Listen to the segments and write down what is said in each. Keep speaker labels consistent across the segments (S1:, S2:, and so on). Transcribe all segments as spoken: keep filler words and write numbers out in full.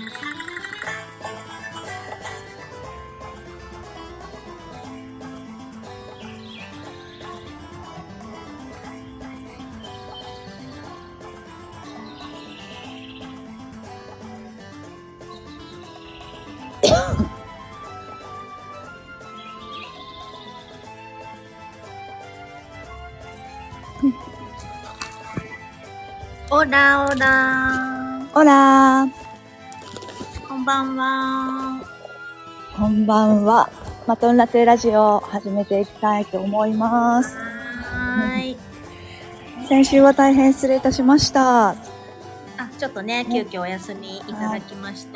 S1: オラオラ
S2: オラー。
S1: こんばんは。
S2: こんばんは。マトンラテラジオ始めていきたいと思います。
S1: はーい。
S2: 先週は大変失礼いたしました。
S1: あ、ちょっとね、急遽お休みいただきました。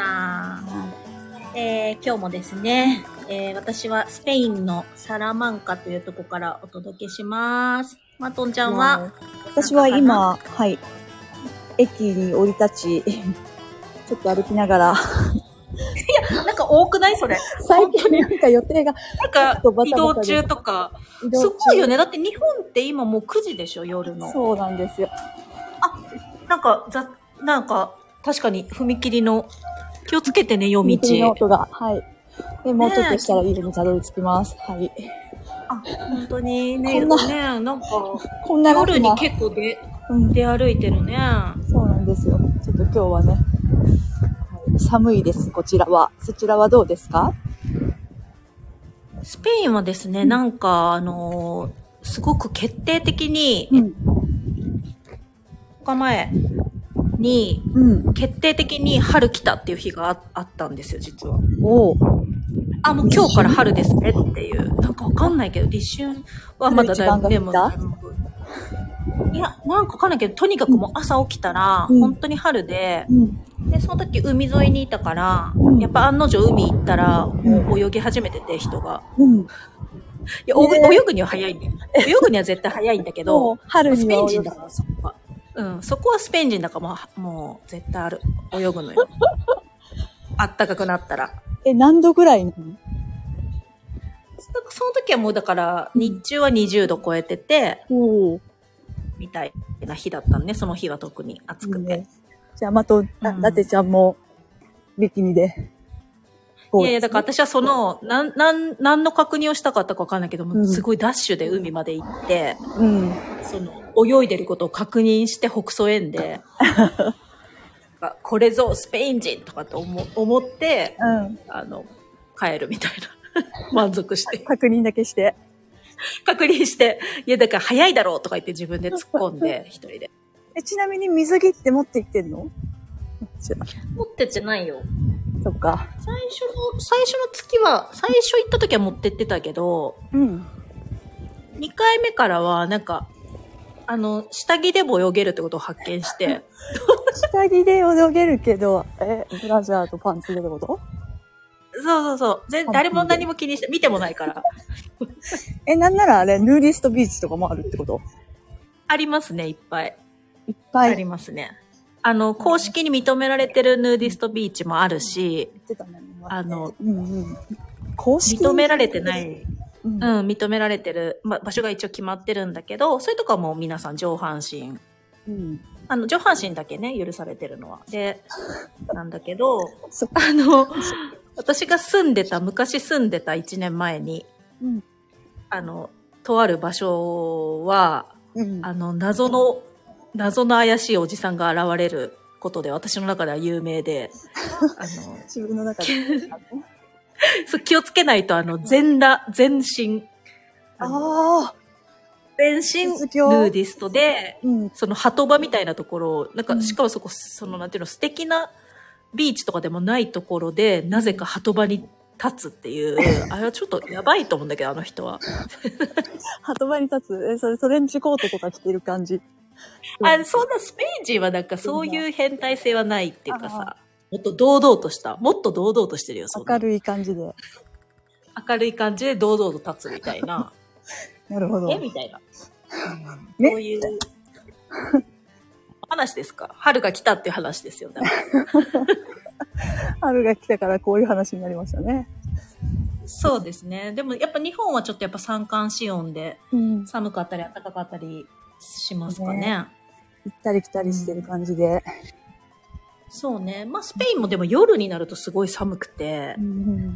S1: えー、今日もですね、えー、私はスペインのサラマンカというところからお届けします。マトンちゃんは？
S2: 私は今、はい、駅に降り立ち、ちょっと歩きながら。
S1: いや、なんか多くないそれ。
S2: 最近なんか予定が。
S1: なんか移動中とか。すごいよね。だって日本って今もうくじでしょ、夜の。
S2: そうなんですよ。
S1: あ、なんか、ざ、なんか、確かに踏切の、気をつけてね、夜道。踏
S2: 切の音が、はい。で、もうちょっとしたら家にたどり着きます。はい。
S1: あ、本当にね、こんな、ね、なんか、
S2: こんな
S1: 夜に結構で、うん、出歩いてるね。
S2: そうなんですよ。ちょっと今日はね、はい、寒いです、こちらは。そちらはどうですか？
S1: スペインはですね、うん、なんか、あのー、すごく決定的に、
S2: うん、
S1: ふつかまえに、うん、決定的に春来たっていう日が あ, あったんですよ、実は。
S2: お
S1: あ、もう今日から春ですねっていう。なんかわかんないけど、立春はまだだいぶ、でも、いや、なんかわかんないけど、とにかくもう朝起きたら、うん、本当に春で、うん、で、その時海沿いにいたから、うん、やっぱ案の定海行ったら、もう泳ぎ始めてて、人が。うん、いや、泳ぐには早いんだよ。泳ぐには絶対早いんだけど、
S2: 春に
S1: スペイン人だから、そこは。うん、そこはスペイン人だからもう、もう絶対ある。泳ぐのよ。あったかくなったら。
S2: え、何度ぐらいなの？
S1: その時はもうだから、日中はにじゅうど超えてて、うん、みたいな日だったんで、その日は特に暑くて。ね、
S2: じゃあ、まと、ラテちゃんも、ビキニで。
S1: いやいや、だから私はその、なん、なん、何の確認をしたかったかわかんないけども、うん、すごいダッシュで海まで行って、うん、その、泳いでることを確認して北総園で、これぞスペイン人とかと思思って、うん、あの、帰るみたいな。満足して。
S2: 確認だけして。
S1: 確認して。いや、だから早いだろうとか言って自分で突っ込んで、一人で。
S2: え、ちなみに水着って持って行ってんの？
S1: 持ってってないよ。
S2: そっか。
S1: 最初の、最初の月は、最初行った時は持ってってたけど、うん。にかいめからは、なんか、あの、下着でも泳げるってことを発見して。
S2: 下着で泳げるけど、え、ブラジャーとパンツでってこと？
S1: そうそうそう。全誰も何も気にして、見てもないから。
S2: え、なんならあれ、ヌーディストビーチとかもあるってこと？
S1: ありますね、いっぱい。
S2: いっぱい
S1: ありますね。あの、公式に認められてるヌーディストビーチもあるし、あの、うんうん、公式認められてない、うん、うん、認められてる、ま、場所が一応決まってるんだけど、そういうとこはもう皆さん上半身、うん、あの、上半身だけね、許されてるのは。で、なんだけど、あの、私が住んでた、昔住んでたいちねんまえに、うん、あの、とある場所は、うん、あの、謎の、謎の怪しいおじさんが現れることで、私の中では有名で、あの、
S2: 自分の中で
S1: そう気をつけないと、あの、全裸、全身、
S2: ああ、
S1: 全身ヌーディストで、うん、その鳩場みたいなところを、なんか、しかもそこ、その、なんていうの、素敵な、ビーチとかでもないところで、なぜか鳩場に立つっていう、あれはちょっとやばいと思うんだけど、あの人は。
S2: 鳩場に立つえ、それトレンチコートとか着てる感じ。
S1: あ、そんなスペイン人はなんかそういう変態性はないっていうかさ、もっと堂々とした、もっと堂々としてるよ、そんな。
S2: 明るい感じで。
S1: 明るい感じで堂々と立つみたいな。
S2: なるほど。
S1: えみたいな。うん、そういう。話ですか？春が来たっていう話ですよね。
S2: 春が来たからこういう話になりましたね。
S1: そうですね。でもやっぱ日本はちょっとやっぱ三寒四温で、寒かったり暖かかったりしますかね。
S2: ね、行ったり来たりしてる感じで。
S1: うん、 そうね。まあ、スペインもでも夜になるとすごい寒くて、うん、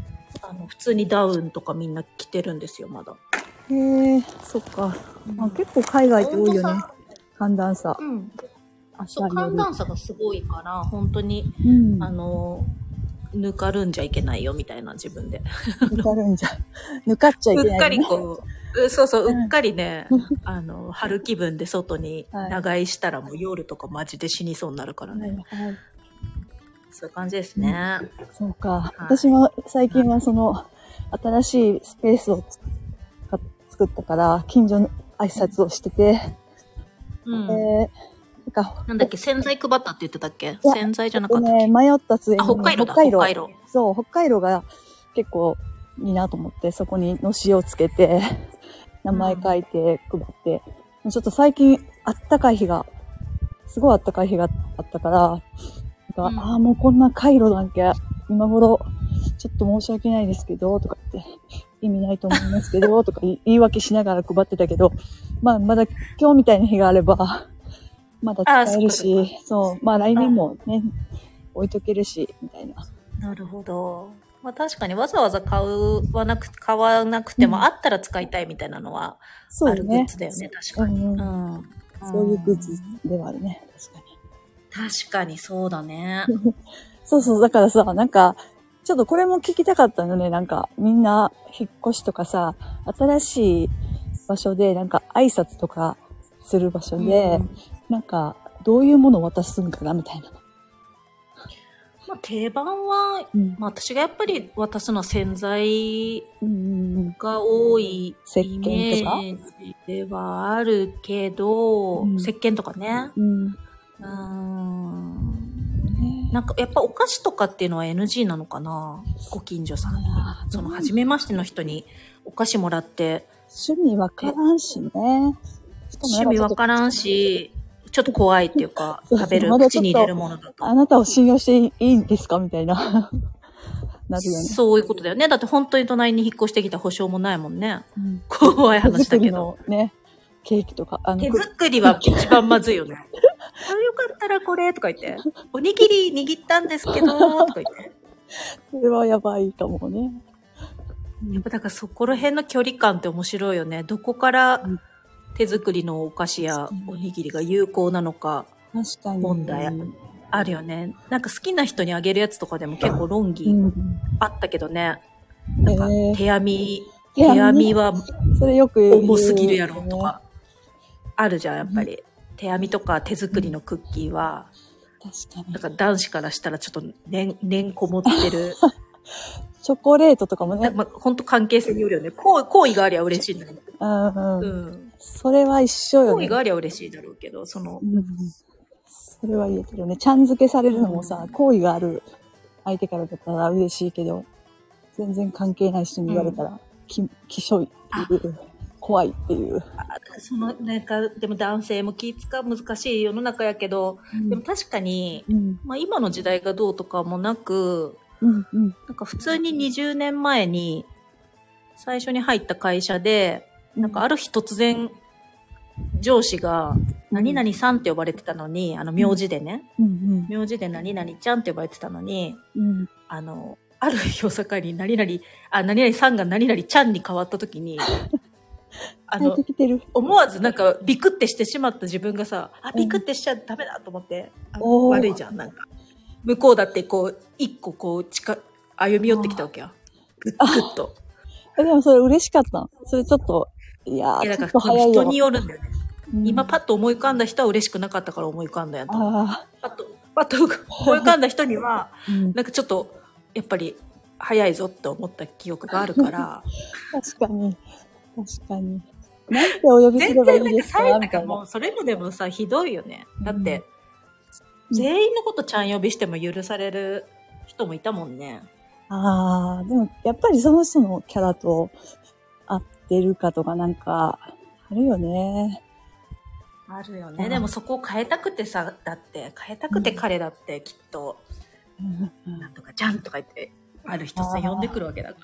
S1: あの普通にダウンとかみんな着てるんですよ、まだ。
S2: へえ、そっか。まあ、結構海外って多いよね。寒暖差。
S1: うん。そう、寒暖差がすごいから、本当に、うん、あの、ぬかるんじゃいけないよみたいな自分で。
S2: ぬかるんじゃ、ぬかっちゃいけない、ね。
S1: うっかりこう、そうそう、うっかりね、あの、春気分で外に長居したらもう夜とかマジで死にそうになるからね。はいはい、そういう感じですね。
S2: うん、そうか。はい、私も最近はその、新しいスペースを作ったから、近所の挨拶をしてて、うん、えー
S1: なんかなんだっけ、洗剤配ったって言ってたっけ？洗剤じゃなかったっけ？
S2: ね、迷ったついに、
S1: あ、北海道だ、
S2: 北海道。北海道。そう、北海道が結構いいなと思って、そこにのしをつけて、名前書いて配って、うん、ちょっと最近あったかい日が、すごいあったかい日があったから、なんか、うん、ああ、もうこんな回路なんけ、今頃、ちょっと申し訳ないですけど、とか言って、意味ないと思いますけど、とか言い訳しながら配ってたけど、まあ、まだ今日みたいな日があれば、まだ使えるし、そう、まあ来年もね、置いとけるし、みたいな。
S1: なるほど。まあ確かにわざわざ買わなく、買わなくても、うん、あったら使いたいみたいなのは、あるグッズだよね、確かに、うんうん。
S2: そういうグッズではあるね、確か
S1: に。確かにそうだね。
S2: そうそう、だからさ、なんか、ちょっとこれも聞きたかったのね、なんか、みんな引っ越しとかさ、新しい場所で、なんか挨拶とかする場所で、うん、なんか、どういうものを渡すんかなみたいな。
S1: まあ、定番は、うん、まあ、私がやっぱり渡すのは洗剤が多いイメージではあるけど、うん、石鹸とかね。うん、うーんなんかやっぱお菓子とかっていうのは エヌジー なのかな、ご近所さんに。その初めましての人にお菓子もらって。
S2: 趣味わからんしね。
S1: 趣味わからんし、ちょっと怖いっていうか、食べる、口に入れるものだと。
S2: あなたを信用していいんですかみたいな。なるよね。
S1: そういうことだよね。だって本当に隣に引っ越してきた保証もないもんね。うん、怖い話だけど。
S2: ね。ケーキとか。
S1: あの手作りは一番まずいよね。あ、よかったらこれとか言って。おにぎり握ったんですけど、とか言って。
S2: それはやばいかもね。
S1: やっぱだからそこら辺の距離感って面白いよね。どこから手作りのお菓子やおにぎりが有効なのか問題あるよね。なんか好きな人にあげるやつとかでも結構論議あったけどね。なんか手編み、手編みは重すぎるやろとかあるじゃん、やっぱり。手編みとか手作りのクッキーは、確かに。なんか男子からしたらちょっと年、年こもってる。
S2: チョコレートとかもね。
S1: まあ、本当関係性によるよね。好意がありゃ嬉しいんだけど。
S2: うんうん。うん。それは一緒よね。
S1: 好意がありゃ嬉しいだろうけど、その。うん、
S2: それは言えてるよね。ちゃん付けされるのもさ、好意がある相手からだったら嬉しいけど、全然関係ない人に言われたら、うん、き、きしょいっていう。怖いっていう。
S1: その、なんか、でも男性も気使う難しい世の中やけど、うん、でも確かに、うん、まあ今の時代がどうとかもなく、うんうん、なんか普通ににじゅうねんまえに最初に入った会社で、なんかある日突然上司が何々さんって呼ばれてたのに、あの名字でね、うんうん、名字で何々ちゃんって呼ばれてたのに、うん、あの、ある日を境に何々、あ、何々さんが何々ちゃんに変わった時に、あの、思わずなんかビクってしてしまった自分がさ、あ、ビクってしちゃダメだと思って、あの悪いじゃん、なんか。向こうだってこう、一個こう、近、歩み寄ってきたわけよ。ぐっぐっと。
S2: でもそれ嬉しかったの。それちょっと、いやー、いやだから
S1: 人によるんだよね。うん、今パッと思い浮かんだ人は嬉しくなかったから思い浮かんだやと。パッと、パッと思い浮かんだ人には、うん、なんかちょっと、やっぱり、早いぞって思った記憶があるから。
S2: 確かに。確かに。なんてお呼びすればいいですか？
S1: なんかもう、それもでもさ、ひどいよね。だって、うん、全員のことちゃん呼びしても許される人もいたもんね。
S2: ああ、でも、やっぱりその人のキャラと合ってるかとかなんか、あるよね。
S1: あるよね。でもそこを変えたくてさ、だって、変えたくて彼だってきっと、うん、なんとかちゃんとか言って、ある人さ、呼んでくるわけだから。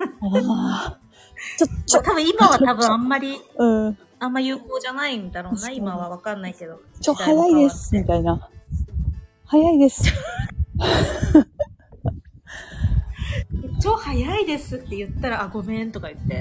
S1: あちょ、ちょ、多分今は多分あんまり、うん。あんま有効じゃないんだろうな、今はわかんないけど。
S2: ちょ、早いです、みたいな。 早いです。
S1: 超早いですって言ったら、あ、ごめんとか言って。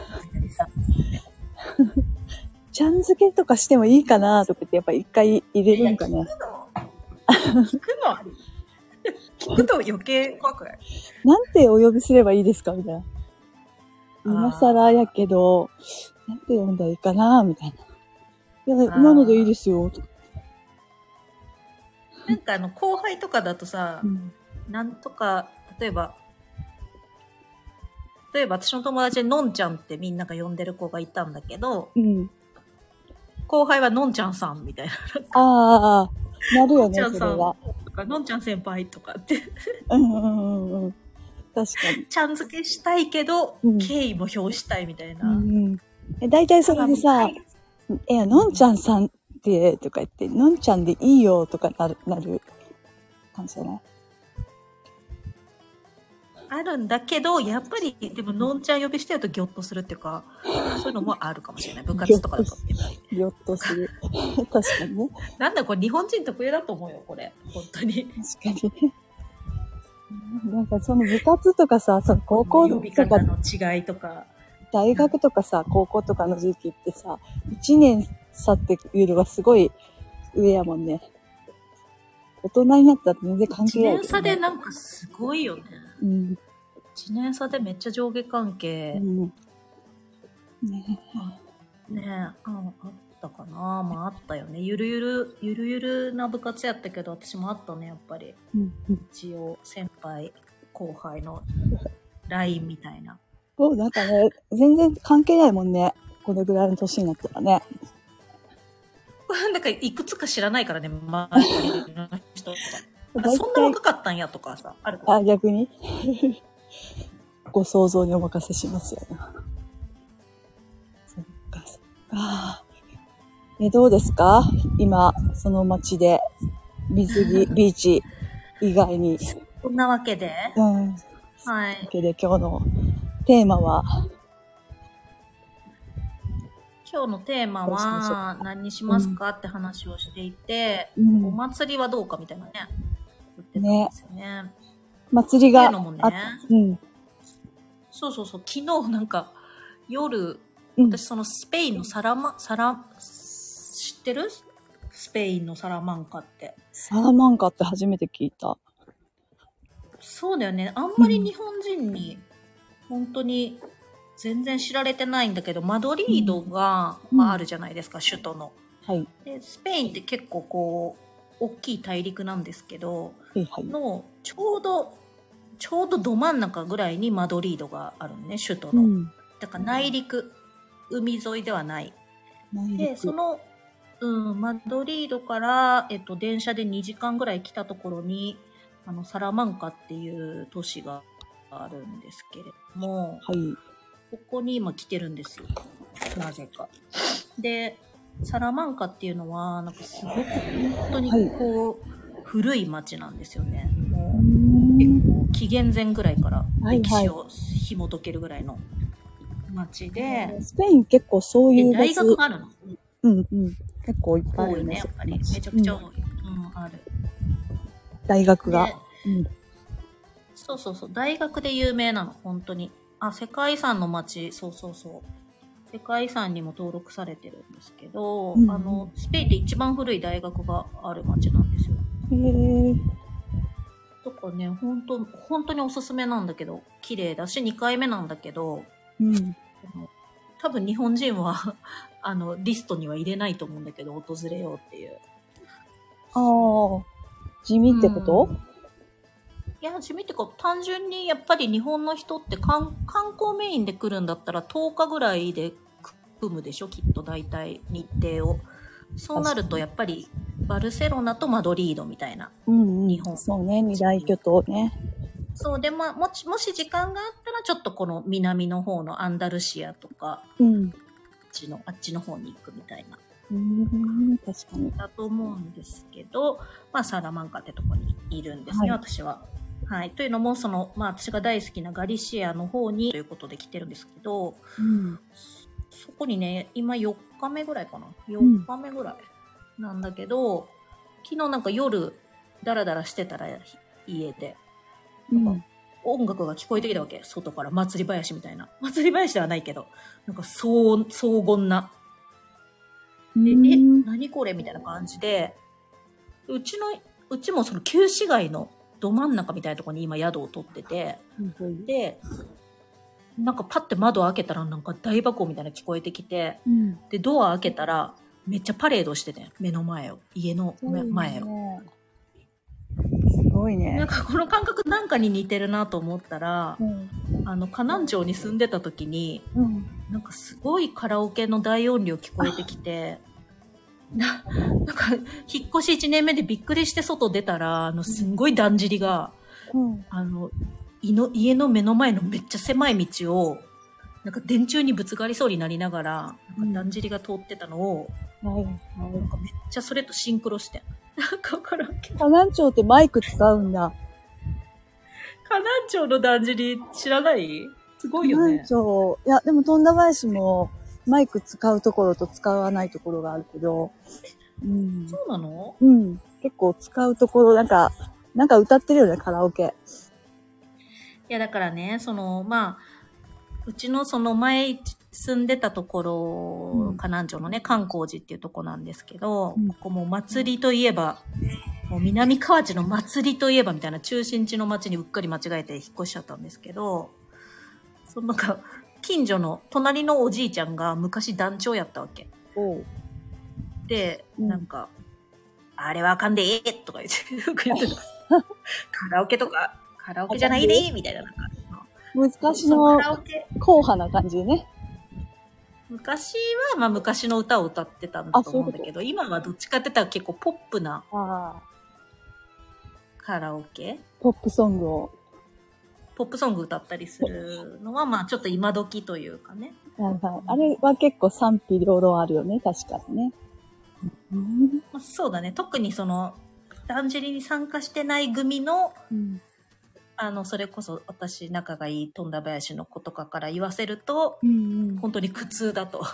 S2: ちゃん付けとかしてもいいかなとか言って、やっぱ一回入れるんかね。
S1: 聞くの聞くと余計怖くない？
S2: なんてお呼びすればいいですかみたいな。今更やけど、なんて呼んだらいいかなみたいな。いや、今のでいいですよ。とか
S1: なんかあの、後輩とかだとさ、うん、なんとか、例えば、例えば私の友達でのんちゃんってみんなが呼んでる子がいたんだけど、うん、後輩はのんちゃんさんみたいな。
S2: ああ、なるよね、
S1: それは。とか、のんちゃん先輩とかって。
S2: うんうんうん。確かに。
S1: ちゃん付けしたいけど、うん、敬意も表したいみたいな。
S2: うんうん、だいたいそれでさ、いや、のんちゃんさんって、とか言って、のんちゃんでいいよとかなる、なる感じじゃない？
S1: あるんだけど、やっぱり、でも、のんちゃん呼びしてるとギョッとするっていうか、そういうのもあるかもしれない。部活とかだと。
S2: ギョッとする。確かにね。
S1: なんだこれ、日本人特有だと思うよ、これ。本当に。
S2: 確かにね。なんかその部活とかさ、その高校とか。呼び
S1: 方の違いとか。
S2: 大学とかさ、高校とかの時期ってさ、一年差っていうのがすごい上やもんね。大人になったら全然関係ない、ね。
S1: いちねん差でなんかすごいよね。うん。いちねん差でめっちゃ上下関係。うん、ねえ。ねえ、あ、あったかな。まああったよね。ゆるゆる、ゆるゆるな部活やったけど、私もあったね、やっぱり。うんうん、一応、先輩、後輩の ライン みたいな。
S2: そう、なんかね、全然関係ないもんね。このぐらいの年になったらね。
S1: なんかいくつか知らないからね、周りの人とか。そんな若かったんやとかさ、あるか。
S2: あ、逆にご想像にお任せしますよね。そっか、そっか。え、どうですか今、その街で、水着、ビーチ以外に。
S1: そんなわけで
S2: うん。はい。そんなわけで今日のテーマは、
S1: 今日のテーマは何にしますか、うん、って話をしていて、うん、お祭りはどうかみたいなね。言ってたんですよね。ね、
S2: 祭りが。
S1: っていうのもね、うん。そうそうそう、昨日なんか夜、うん、私そのスペインのサラマ、サラ、知ってる？スペインのサラマンカって。
S2: サラマンカって初めて聞いた。
S1: そうだよね。あんまり日本人に本当に、全然知られてないんだけど、マドリードが、うん、まあ、あるじゃないですか、首都の。はい。で、スペインって結構こう、大きい大陸なんですけど、はいはい、の、ちょうど、ちょうどど真ん中ぐらいにマドリードがあるのね、首都の。うん、だから内陸、海沿いではない。で、その、うん、マドリードから、えっと、電車でにじかんぐらい来たところに、あの、サラマンカっていう都市があるんですけれども、はい。ここに今来てるんですよ。なぜか。で、サラマンカっていうのは、なんかすごく本当にこう、はい、古い町なんですよね。もう結構紀元前ぐらいから歴史を紐解けるぐらいの町で。はいはい、
S2: スペイン結構そういう
S1: 大学があるの。
S2: うんうん。結構いっぱいある
S1: ね。多いね、やっぱり。めちゃくちゃ多い。うん、うん、ある。
S2: 大学が。うん、
S1: そうそうそう。大学で有名なの、本当に。あ、世界遺産の町、そうそうそう。世界遺産にも登録されてるんですけど、うん、あの、スペインで一番古い大学がある町なんですよ。へー。とかね、本当本当におすすめなんだけど、綺麗だし、にかいめなんだけど、うん、多分日本人は、あの、リストには入れないと思うんだけど、訪れようっていう。
S2: ああ、地味ってこと？うん、
S1: いや、地味ってか、単純にやっぱり日本の人って観光メインで来るんだったらとおかぐらいで組むでしょ、きっと大体日程を。そうなるとやっぱりバルセロナとマドリードみたいな。
S2: うんうん、日本。そうね、二大巨頭ね。
S1: そうで、まあ、もし、もし時間があったらちょっとこの南の方のアンダルシアとか、うん、あっちの、あっちの方に行くみたいな。
S2: うん、確かに。
S1: だと思うんですけど、まあ、サラマンカってとこにいるんですね、はい、私は。はい。というのも、その、まあ、私が大好きなガリシアの方にということで来てるんですけど、うん、そこにね、今よっかめぐらいかな。よっかめぐらいなんだけど、うん、昨日なんか夜、 ダラダラしてたら家で、
S2: うん、
S1: 音楽が聞こえてきたわけ。外から祭り林みたいな。祭り林ではないけど、なんか荘、荘厳な。で、え、何これみたいな感じで、うちの、うちもその旧市街のど真ん中みたいなところに今宿を取ってて、うん、で、なんかパッて窓開けたらなんか大爆音みたいなの聞こえてきて、うん、で、ドア開けたらめっちゃパレードしてて、目の前を、家の前を。
S2: すごいね。
S1: なんかこの感覚なんかに似てるなと思ったら、うん、あの、河南町に住んでた時に、うん、なんかすごいカラオケの大音量聞こえてきて、な, なんか、引っ越しいちねんめでびっくりして外出たら、あの、すんごいだんじりが、うん、あの、家の目の前のめっちゃ狭い道を、なんか電柱にぶつかりそうになりながら、なんかだんじりが通ってたのを、うん、なんかめっちゃそれとシンクロして。なんかカラオケ。
S2: 河南町ってマイク使うんだ。
S1: 河南町のだんじり知らない？すごいよね。
S2: 河南町、いや、でも富田林もマイク使うところと使わないところがあるけど。
S1: うん、そうなの？
S2: うん。結構使うところ、なんか、なんか歌ってるよね、カラオケ。
S1: いや、だからね、その、まあ、うちのその前住んでたところ、うん、河南町のね、観光寺っていうとこなんですけど、うん、ここも祭りといえば、もう南河内の祭りといえばみたいな中心地の町にうっかり間違えて引っ越しちゃったんですけど、そのなんか、近所の隣のおじいちゃんが昔団長やったわけ。で、うん、なんか、あれはあかんでえとか言って、言ってた。カラオケとか、カラオケじゃないでみたいな、なんか。
S2: 昔の硬派な感じね。
S1: 昔は、まあ昔の歌を歌ってたんだと思うんだけど、今はどっちかって言ったら結構ポップなカラオケ？
S2: ポップソングを。
S1: ポップソング歌ったりするのは、まあちょっと今時というかね。
S2: はいはい。あれは結構賛否両論あるよね、確かにね。
S1: うんまあ、そうだね。特にその、だんじりに参加してない組の、うん、あの、それこそ私仲がいい富田林の子とかから言わせると、うんうん、本当に苦痛だと。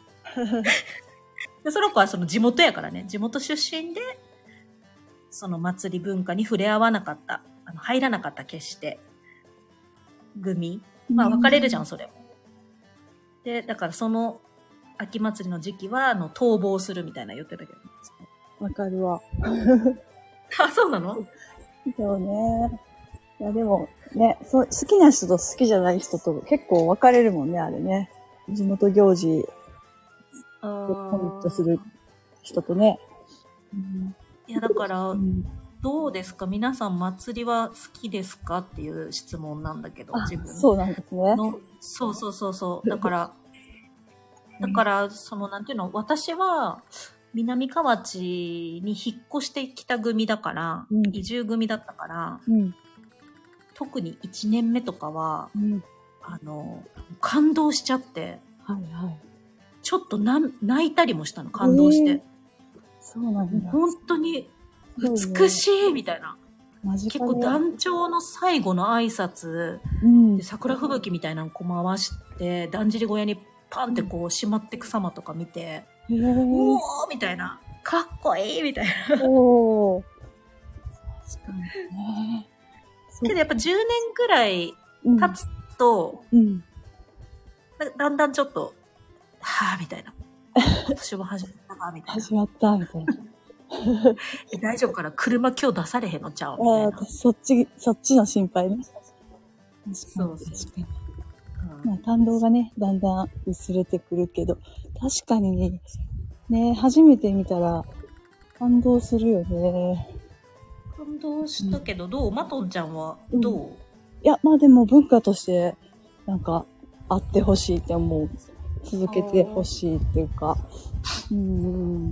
S1: でその子はその地元やからね、地元出身で、その祭り文化に触れ合わなかった、あの入らなかった決して、組。まあ別れるじゃん、それも。で、だからその秋祭りの時期は、あの、逃亡するみたいな言ってたけど。
S2: わかるわ。
S1: あ、そうなの？
S2: そうね。いや、でも、ね、そう、好きな人と好きじゃない人と結構分かれるもんね、あれね。地元行事をコミットする人とね。
S1: うん、いや、だから、うん、どうですか？皆さん祭りは好きですかっていう質問なんだけど、自分
S2: そうなんですね。
S1: そうそうそうそう。だから、だから、その、なんていうの、私は、南河内に引っ越してきた組だから、うん、移住組だったから、うん、特にいちねんめとかは、うん、あの、感動しちゃって、はいはい、ちょっとな泣いたりもしたの、感動して。えー、
S2: そうなんだ。
S1: 本当に美しいみたいな。結構団長の最後の挨拶、うん、で桜吹雪みたいなのこう回して、だんじり小屋にパンってこう閉まってく様とか見て、うん、おーみたいな。かっこいいみたいな。おー。確かにね。けどやっぱじゅうねんくらい経つと、うん、だんだんちょっと、はぁみたいな。今年も始まったな、みたいな。
S2: 始まった、みたいな。
S1: 大丈夫かな？車今日出されへんのちゃうみたいな。
S2: そっち、そっちの心配ね。そうそう。確かに。まあ、感動がね、だんだん薄れてくるけど、確かにね、ね、初めて見たら感動するよね。
S1: 感動したけど、うん、どう？マトンちゃんはどう？うん、い
S2: や、まあでも文化として、なんか、あってほしいって思う。続けてほしいっていうか。うん。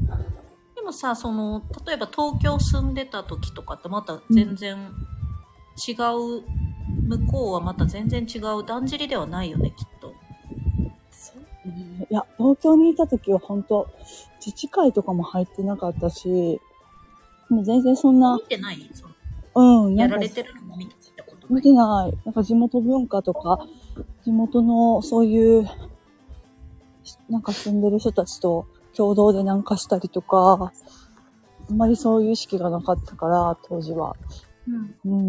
S1: でもさ、その、例えば東京住んでた時とかってまた全然違う、うん向こうはまた全然違うだんじりではないよね、きっと。
S2: そうね。いや、東京にいた時は本当自治会とかも入ってなかったし、もう全然そんな。
S1: 見てない？
S2: うん。
S1: やられてるのも見てたことない？
S2: 見てない。なんか地元文化とか、地元のそういう、なんか住んでる人たちと共同でなんかしたりとか、 あんまりそういう意識がなかったから、当時は。うん。うん。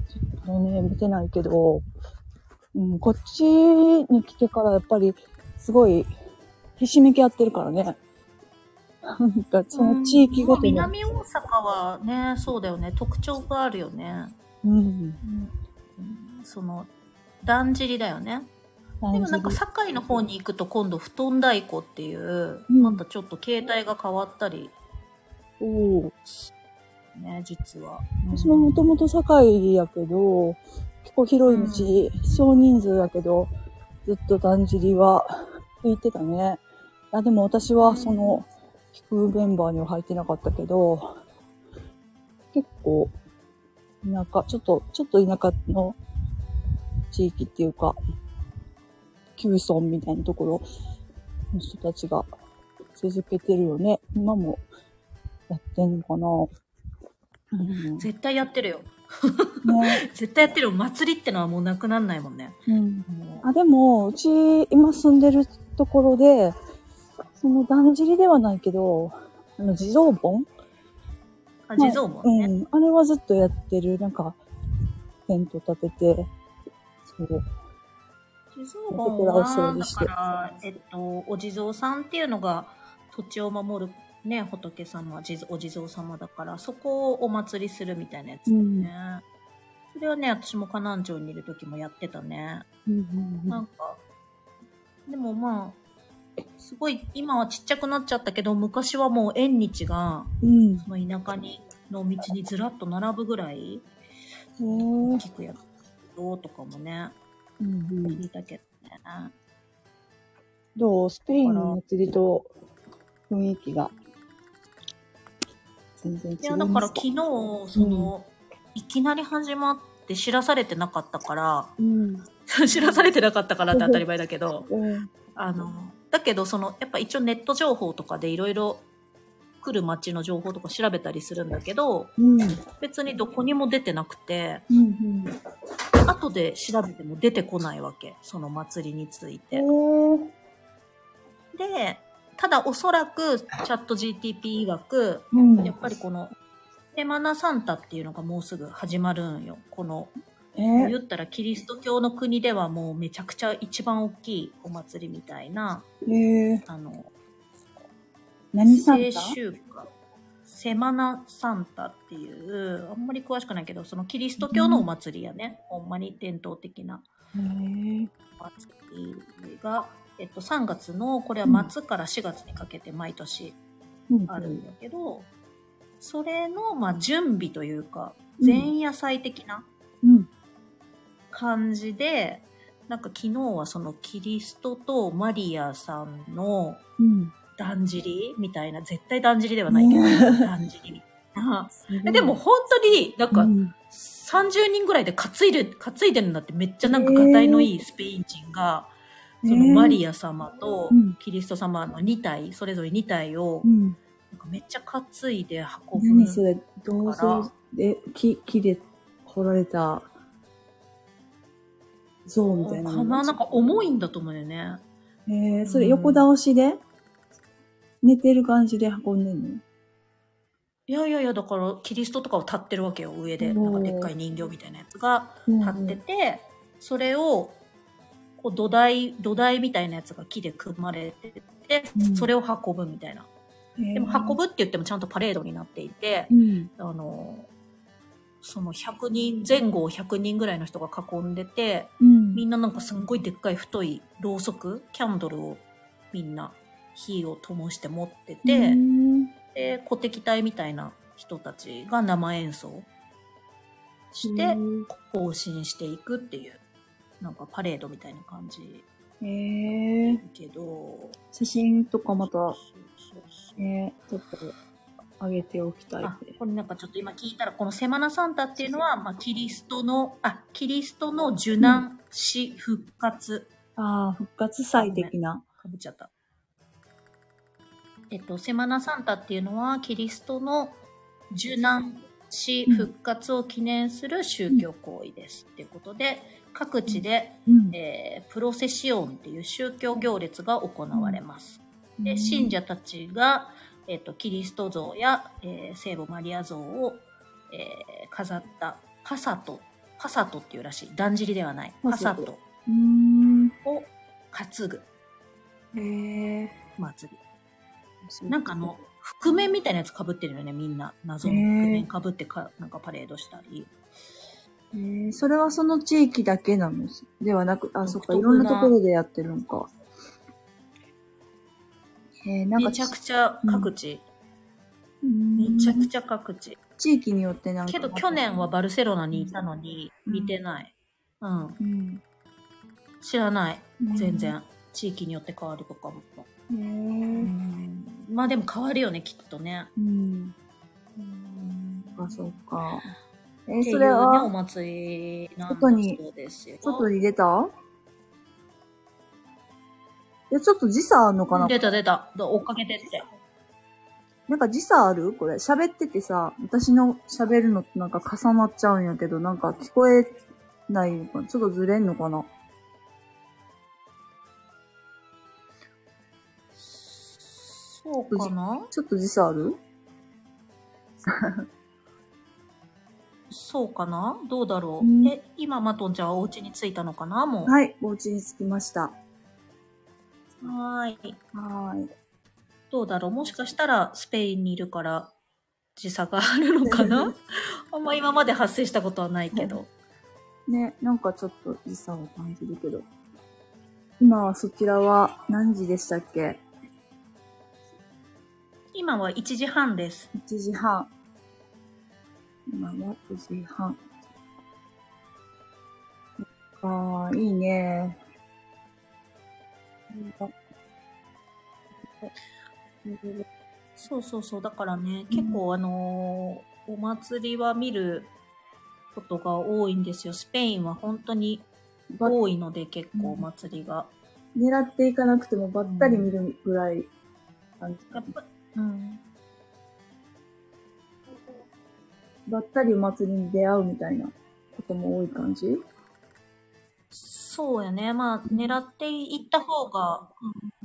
S2: ちょっとね、見てないけど、うん、こっちに来てからやっぱり、すごい、ひしめき合ってるからね。なんか、その地域ごとに、
S1: うん。南大阪はね、そうだよね。特徴があるよね。
S2: うん。うん、
S1: その、だんじりだよね。でもなんか堺の方に行くと今度布団太鼓っていう、うん、またちょっと形態が変わったり。
S2: おお。
S1: ね、実は。
S2: 私ももともと堺やけど、結構広い道、うん、少人数だけど、ずっとだんじりは弾いてたね。いや、でも私はその、弾くメンバーには入ってなかったけど、結構、田舎、ちょっと、ちょっと田舎の地域っていうか、旧村みたいなところの人たちが続けてるよね。今もやってんのかな、
S1: うん、絶対やってるよ。ね、絶対やってるよ。祭りってのはもうなくなんないもんね。
S2: うん、あ、でも、うち今住んでるところで、そのだんじりではないけど、あの地蔵盆
S1: あ、地蔵盆ね、
S2: まあ。うん。あれはずっとやってる。なんか、テント立てて、そう。
S1: 地蔵盆は、だから、えっと、お地蔵さんっていうのが土地を守るね、仏様、お地蔵様だから、そこをお祭りするみたいなやつだよね。うん、それはね、私も河南町にいる時もやってたね。うんうんうん、なんか、でもまあ、すごい、今はちっちゃくなっちゃったけど、昔はもう縁日が、うん、その田舎に、の道にずらっと並ぶぐらい、大きくやったとかもね。うんうん、聞いたけどね。
S2: どうスペインの祭りと雰囲気が全然違いますか？
S1: いや、だから昨日、その、うん、いきなり始まって知らされてなかったから、うん、知らされてなかったからって当たり前だけど、うん、あの、だけどその、やっぱ一応ネット情報とかでいろいろ来る街の情報とか調べたりするんだけど、うん、別にどこにも出てなくて、うんうん、後で調べても出てこないわけ。その祭りについて。で、ただおそらくチャット ジーティーピー 曰く、うん、やっぱりこのセマナサンタっていうのがもうすぐ始まるんよ。この、えー、言ったらキリスト教の国ではもうめちゃくちゃ一番大きいお祭りみたいな、えー、あの、
S2: 何サンタ？
S1: 聖週間。セマナサンタっていう、あんまり詳しくないけど、そのキリスト教のお祭りやね。うん、ほんまに伝統的なお祭りが、えっと、さんがつの、これは末からしがつにかけて毎年あるんだけど、うんうん、それの、まあ、準備というか、前夜祭的な感じで、うん、なんか昨日はそのキリストとマリアさんの、うんだんじりみたいな、絶対だんじりではないけど、だんじりみたいな。でも本当になんかさんじゅうにんぐらいで担いで、担いでるんだってめっちゃなんかがたいのいいスペイン人が、そのマリア様とキリスト様のにたい、それぞれにたいをなんかめっちゃ担いで運ぶ。
S2: 何それ、銅像で木、木で彫られた像みたいな
S1: の。なんか重いんだと思うよね。
S2: えー、それ横倒しで、うん寝てる感じで運んでんの？
S1: いやいやいや、だからキリストとかを立ってるわけよ、上で。なんかでっかい人形みたいなやつが立ってて、それを、こう土台、土台みたいなやつが木で組まれてて、うん、それを運ぶみたいな。でも運ぶって言ってもちゃんとパレードになっていて、うん、あの、そのひゃくにん、前後をひゃくにんぐらいの人が囲んでて、うん、みんななんかすんごいでっかい太いろうそく、キャンドルをみんな、火を灯して持ってて、で、鼓笛隊みたいな人たちが生演奏して行進していくっていう、なんかパレードみたいな感じ。へ
S2: ー。
S1: けど、
S2: 写真とかまた、ね、ちょっと上げておきたい。
S1: あ、これなんかちょっと今聞いたら、このセマナサンタっていうのは、まあ、キリストの、あ、キリストの受難死復活。
S2: うん、ああ、復活祭的な。
S1: かぶっちゃった。えっと、セマナサンタっていうのは、キリストの受難死復活を記念する宗教行為です。と、うん、いうことで、各地で、うんえー、プロセシオンっていう宗教行列が行われます。うん、で、信者たちが、 えっと、キリスト像や、えー、聖母マリア像を、えー、飾ったパサト、パサトっていうらしい。だんじりではない。パサトを担ぐ。
S2: へえ。
S1: 祭り。なんかあの、覆面みたいなやつ被ってるよね、みんな。謎の覆面被ってか、なんかパレードしたり。
S2: へえ、それはその地域だけなのではなく、あ、そっか、いろんなところでやってるのか。
S1: へえ、なんかめちゃくちゃ各地。うん、めちゃくちゃ各地。
S2: 地域によってなんか。
S1: けど去年はバルセロナにいたのに、見てない。うん。うん、知らない。全然。うん、地域によって変わるとかも。へえ、うん。まあでも変わるよね、きっとね。うん。
S2: うん、あ、そうか。
S1: えー、それは、ね、お祭りなんだそうですよ。
S2: 外に出た？いや、ちょっと時差あるのかな？
S1: 出た出た。追っかけてって。
S2: なんか時差ある？これ。喋っててさ、私の喋るのとなんか重なっちゃうんやけど、なんか聞こえないのかな？ちょっとずれんのかな？
S1: そうかな？
S2: ちょっと時差ある？
S1: そうかな？どうだろう、うん、え、今、マトンちゃんはお家に着いたのかな？もう。
S2: はい、お家に着きました。
S1: はーい。
S2: はーい。
S1: どうだろう、もしかしたらスペインにいるから時差があるのかな？あんま今まで発生したことはないけど。
S2: ね、なんかちょっと時差を感じるけど。今はそちらは何時でしたっけ？
S1: 今はいちじはんです。
S2: いちじはん。今はいちじはん。ああ、いいね。
S1: そうそうそう。だからね、うん、結構あのー、お祭りは見ることが多いんですよ。スペインは本当に多いので、結構お祭りが。
S2: 狙っていかなくてもばったり見るぐらい感じ、うん、やっぱ、
S1: うん。
S2: ばったりお祭りに出会うみたいなことも多い感じ？
S1: そうやね。まあ、狙っていった方が、うん、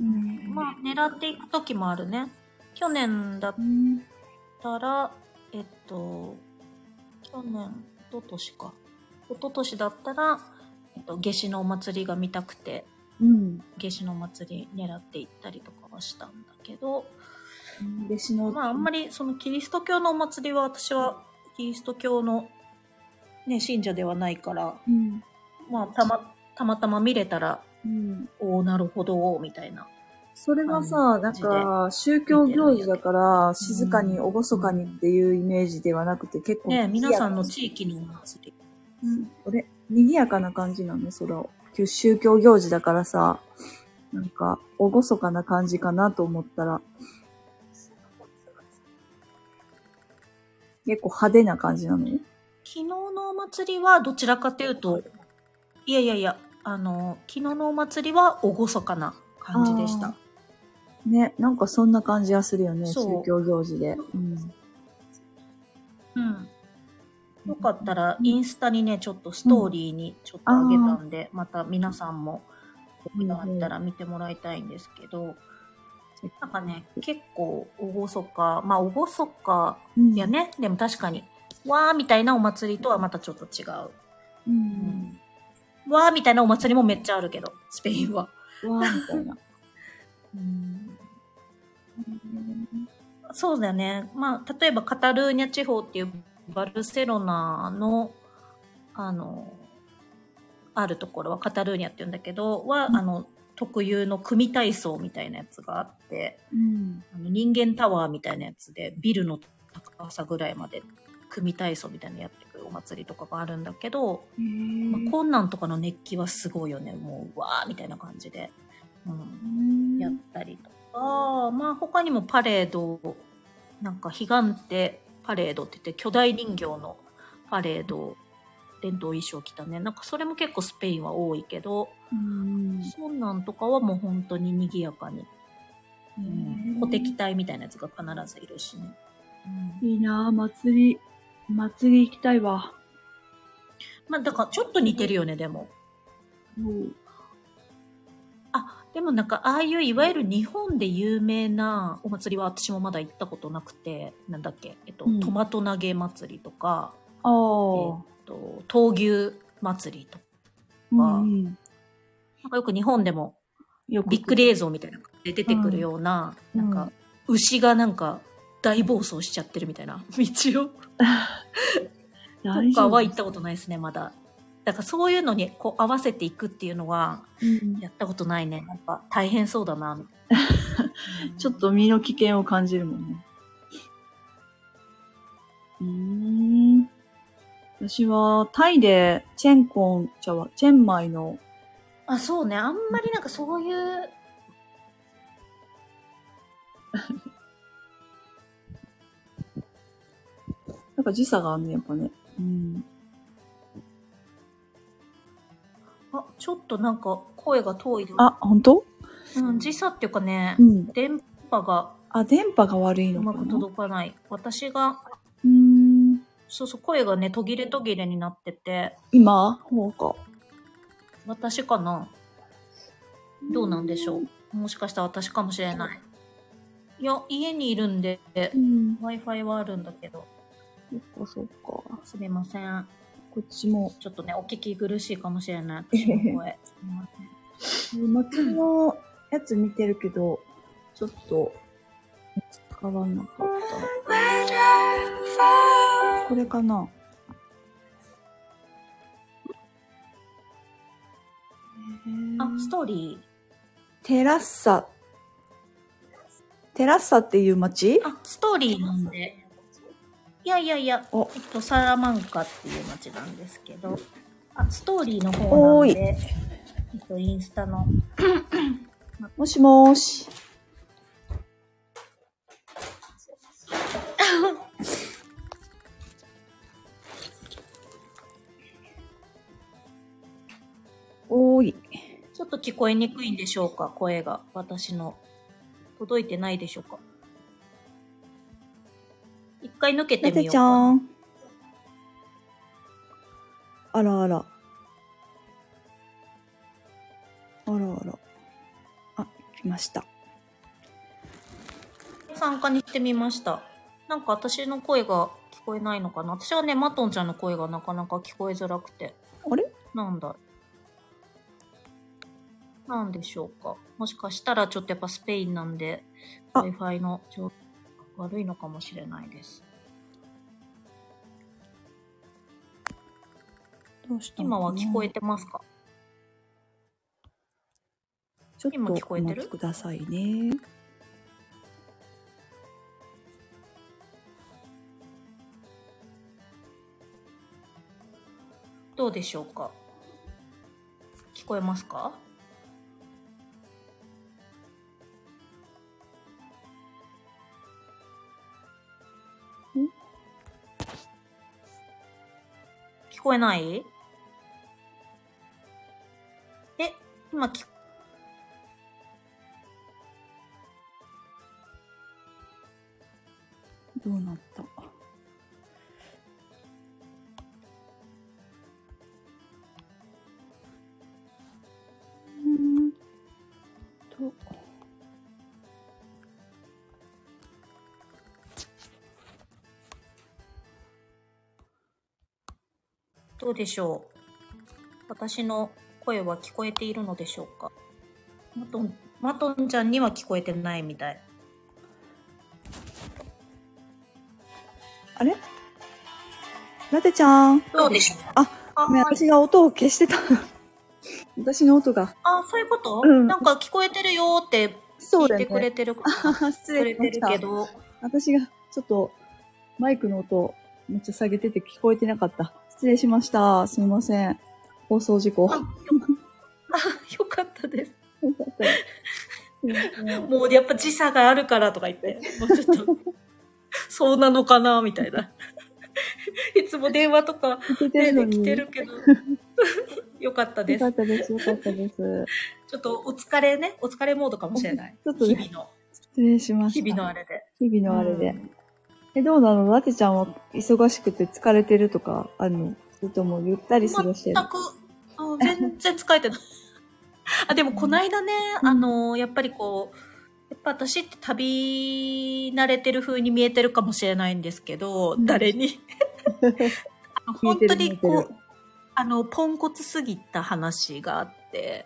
S1: まあ、狙っていくときもあるね。去年だったら、えっと、去年、一昨年か。一昨年だったら、えっと、夏至のお祭りが見たくて、うん、夏至のお祭り狙っていったりとかはしたんだけど、
S2: 夏至の、
S1: まあ、あんまりそのキリスト教のお祭りは私はキリスト教の、ね、信者ではないから、うん、まあ、たま、たまたま見れたら、うん、おー、なるほど、みたいな。
S2: それはさ、なんか、宗教行事だから、静かに、厳かにっていうイメージではなくて、結構。
S1: ね、皆さんの地域のお祭り。
S2: うん。これ、賑やかな感じなの、それを。宗教行事だからさ、なんか、厳かな感じかなと思ったら、結構派手な感じなの？昨
S1: 日のお祭りはどちらかというと、いやいやいや、あの、昨日のお祭りは厳かな感じでした。
S2: ね、なんかそんな感じはするよね、宗教行事で。うん。
S1: うん。よかったら、インスタにね、ちょっとストーリーにちょっと上げたんで、うん、また皆さんも、時があったら見てもらいたいんですけど、うん、なんかね、結構、厳か、まあ、厳かやね、うん、でも確かに、わーみたいなお祭りとはまたちょっと違う。うんうん、わーみたいなお祭りもめっちゃあるけど、スペインは。
S2: わーみたいな。
S1: うんそうだよね。まあ、例えばカタルーニャ地方っていうバルセロナの、あの、あるところはカタルーニャって言うんだけど、は、うん、あの、特有の組体操みたいなやつがあって、うん、あの人間タワーみたいなやつで、ビルの高さぐらいまで組体操みたいなのやってくるお祭りとかがあるんだけど、まあ、困難とかの熱気はすごいよね。もう、わーみたいな感じで、うん、やったりとか。あまあ他にもパレード、なんか彼岸ってパレードって言って巨大人形のパレード、伝統衣装着たね。なんかそれも結構スペインは多いけど、うんそんなんとかはもう本当に賑やかに、うん、鼓笛隊みたいなやつが必ずいるしね。
S2: うん、いいなぁ、祭り。祭り行きたいわ。
S1: まあだからちょっと似てるよね、でも。うん、あ、 でもなんか、ああいういわゆる日本で有名なお祭りは私もまだ行ったことなくて、なんだっけ、えっと、うん、トマト投げ祭りとか、
S2: あー
S1: えっと、闘牛祭りとか、うん、なんかよく日本でもびっくり映像みたいなので出てくるような、うん、なんか、牛がなんか大暴走しちゃってるみたいな道をとかは行ったことないですね、まだ。だからそういうのにこう合わせていくっていうのはやったことないね。なんか大変そうだな。
S2: ちょっと身の危険を感じるもんね。うーん。私はタイでチェンコン茶はチェンマイの。
S1: あ、そうね。あんまりなんかそういう。
S2: なんか時差があんね、やっぱね。うん。
S1: あ、ちょっとなんか声が遠い。
S2: あ、本当？
S1: うん、時差っていうかね、
S2: うん、
S1: 電波が。
S2: あ、電波が悪いのかな？
S1: うまく届かない。私が、
S2: うーん。
S1: そうそう、声がね、途切れ途切れになってて。
S2: 今？そうか。
S1: 私かな？どうなんでしょう？もしかしたら私かもしれない。いや、家にいるんで、うん、Wi-Fi はあるんだけど。
S2: そっかそっか。
S1: すみません。
S2: こっちも。
S1: ちょっとね、お聞き苦しいかもしれない。私の声。すみません。
S2: 松のやつ見てるけど、ちょっと、使わなかった。これかな？
S1: あ、ストーリー。
S2: テラッサ。テラッサっていう町？
S1: あ、ストーリーなんで。いやいやいや、えっと、サラマンカっていう町なんですけど、あ、ストーリーの方なんで、えっと、インスタの。
S2: もしもーし。おーい。
S1: ちょっと聞こえにくいんでしょうか、声が。私の。届いてないでしょうか。一回抜けてみようか。
S2: ラテちゃん。あらあら。あらあら。あ、来ました。
S1: 参加にしてみました。なんか私の声が聞こえないのかな。私はね、マトンちゃんの声がなかなか聞こえづらくて。
S2: あれ？
S1: なんだ。なんでしょうか。もしかしたらちょっとやっぱスペインなんで、Wi-Fi の状態悪いのかもしれないです。
S2: どうした
S1: 今は聞こえてますか？
S2: ちょっとお待ちくださいね。
S1: どうでしょうか？聞こえますか？
S2: ん？
S1: 聞こえない？え、今聞こ
S2: どうなった？うんと。
S1: どうでしょう？私の声は聞こえているのでしょうか？マトン、マトンちゃんには聞こえてないみたい。
S2: あれ？ラテちゃん。
S1: どうでしょう？
S2: あ、ごめん、私が音を消してた。私の音が。
S1: あ、そういうこと？
S2: うん、
S1: なんか聞こえてるよって聞いてくれてるか
S2: な。失礼しました。
S1: けど。
S2: 私がちょっとマイクの音めっちゃ下げてて聞こえてなかった。失礼しました。すみません。放送事故。
S1: あ、よよかったです。
S2: よかったです。
S1: もうやっぱ時差があるからとか言って、もうちょっと、そうなのかなみたいな。いつも電話とか、ね、で来てるけど。よかったです。
S2: よかったです。よかったです。
S1: ちょっとお疲れね、お疲れモードかもしれない。
S2: ちょっとね、
S1: 日々の。
S2: 失礼しました。
S1: 日々のあれで。
S2: 日々のあれで。うん、え、どうなの？ラテちゃんは忙しくて疲れてるとかあるの？それともゆったり過ごしてる？
S1: 全く、全然疲れてない。 あ、でもこの間ね、あの、やっぱりこう、やっぱ私って旅慣れてる風に見えてるかもしれないんですけど、うん、誰にあの本当にこう、あの、ポンコツすぎた話があって、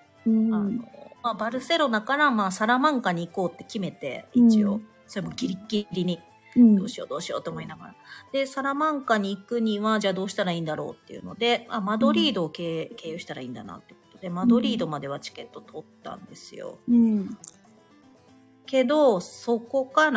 S1: うん、あのまあ、バルセロナからまあサラマンカに行こうって決めて、一応、うん、それもギリギリに、うん、どうしようどうしようと思いながら。で、サラマンカに行くには、じゃあどうしたらいいんだろうっていうので、あ、マドリードを経、うん、経由したらいいんだなってことで、マドリードまではチケット取ったんですよ。うんけど、そこから、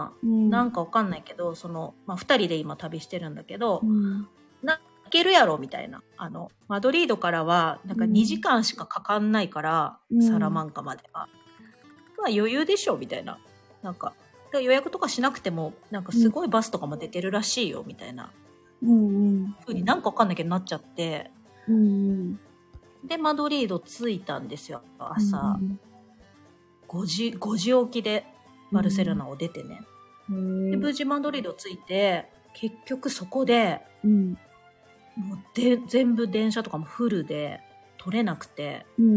S1: なんかわかんないけど、うん、その、まあ、二人で今旅してるんだけど、うん、な、行けるやろみたいな。あの、マドリードからは、なんかにじかんしかかかんないから、うん、サラマンカまでは。まあ余裕でしょみたいな。なんか、予約とかしなくても、なんかすごいバスとかも出てるらしいよ、みたいな。うん。ふうになんかわかんないけどなっちゃって。うん。で、マドリード着いたんですよ、朝。うんごじ、ごじ起きでバルセロナを出てね。うん、で、無事マドリード着いて、結局そこで、うん、もうで全部電車とかもフルで取れなくて、うんうん、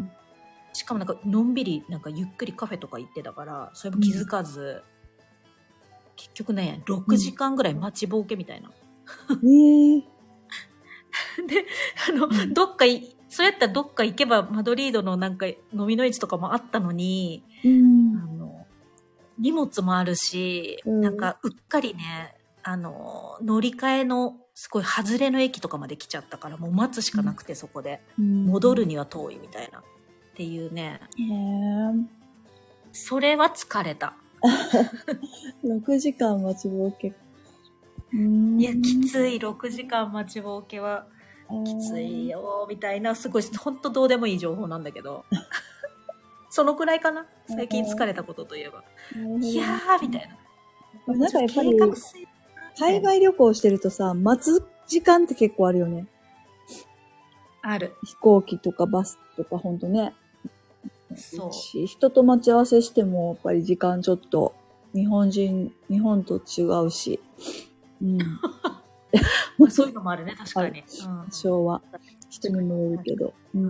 S1: しかもなんかのんびり、なんかゆっくりカフェとか行ってたから、それも気づかず、うん、結局ね、ろくじかんぐらい待ちぼうけみたいな。うん、で、あの、うん、どっかい、そうやったらどっか行けばマドリードのなんか飲みの市とかもあったのに、うん、あの荷物もあるし、うん、なんかうっかりね、あの乗り換えのすごい外れの駅とかまで来ちゃったからもう待つしかなくて、そこで、うん、戻るには遠いみたいなっていうね、へー、それは疲れた。
S2: ろくじかん待ちぼうけ、
S1: うん、いやきつい。ろくじかん待ちぼうけはきついよみたいな、すごい本当どうでもいい情報なんだけどそのくらいかな、最近疲れたことといえば。いやーみたいな。
S2: なんかやっぱり海外旅行してるとさ、待つ時間って結構あるよね。
S1: ある。
S2: 飛行機とかバスとかほんとね。そう。人と待ち合わせしてもやっぱり時間ちょっと日本人、日本と違うし。うん。
S1: まあそういうのもあるね、確かに。
S2: 多少は。人にもよるけど。うん。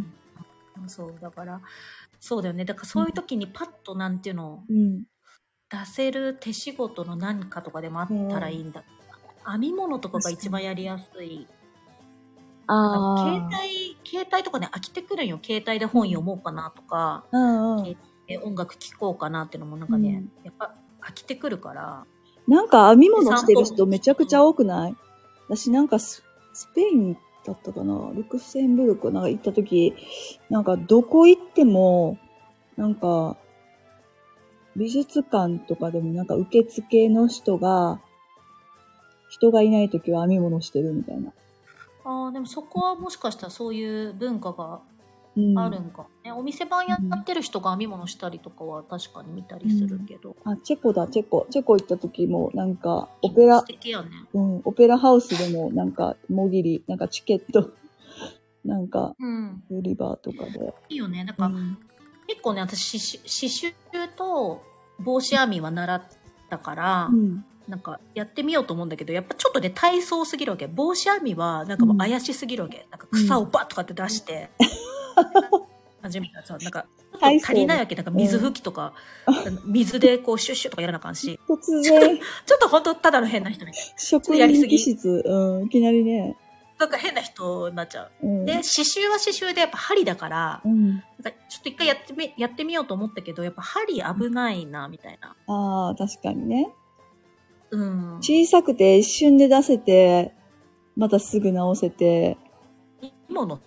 S1: そう、だから、そうだよね。だからそういう時にパッとなんていうの、うん、出せる手仕事の何かとかでもあったらいいんだ。うん、編み物とかが一番やりやすい。ああ。携帯、携帯とかね、飽きてくるんよ。携帯で本読もうかなとか、うんうん、音楽聴こうかなっていうのもなんかね、うん、やっぱ飽きてくるから。
S2: なんか編み物してる人めちゃくちゃ多くない？私なんかスペインだったかな、ルクセンブルクなんか行った時、なんかどこ行っても、なんか美術館とかでもなんか受付の人が、人がいない時は編み物してるみたいな。
S1: ああ、でもそこはもしかしたらそういう文化があるんか、ね、うん、お店番やってる人が編み物したりとかは確かに見たりするけど、
S2: うん、あ、チェコだ、チェコチェコ行った時もなんかオペラ、
S1: 素敵やね、
S2: うん、オペラハウスでもなんかもぎり、なんかチケットなんか売り場とかで、うん、
S1: いいよね。なんか、うん、結構ね、私刺繍と帽子編みは習ったから、うん、なんかやってみようと思うんだけど、やっぱちょっとね体操すぎるわけ。帽子編みはなんかもう怪しすぎるわけ、うん、なんか草をバッとかって出して、うん、初めてさ、なんかちょっと足りないわけ。なんか水拭きとか、うん、水でこうシュッシュとかやらなあかんし、
S2: 突然
S1: ちょっと本当ただの変な人みたいな。
S2: 職人気質、うん、いきなりね。
S1: なんか変な人になっちゃう。うん、で、刺繍は刺繍でやっぱ針だから、うん、なんかちょっと一回やってみ、やってみようと思ったけど、やっぱ針危ないな、みたいな。
S2: ああ、確かにね。
S1: うん。
S2: 小さくて一瞬で出せて、またすぐ直せて。
S1: いいもの。
S2: うん。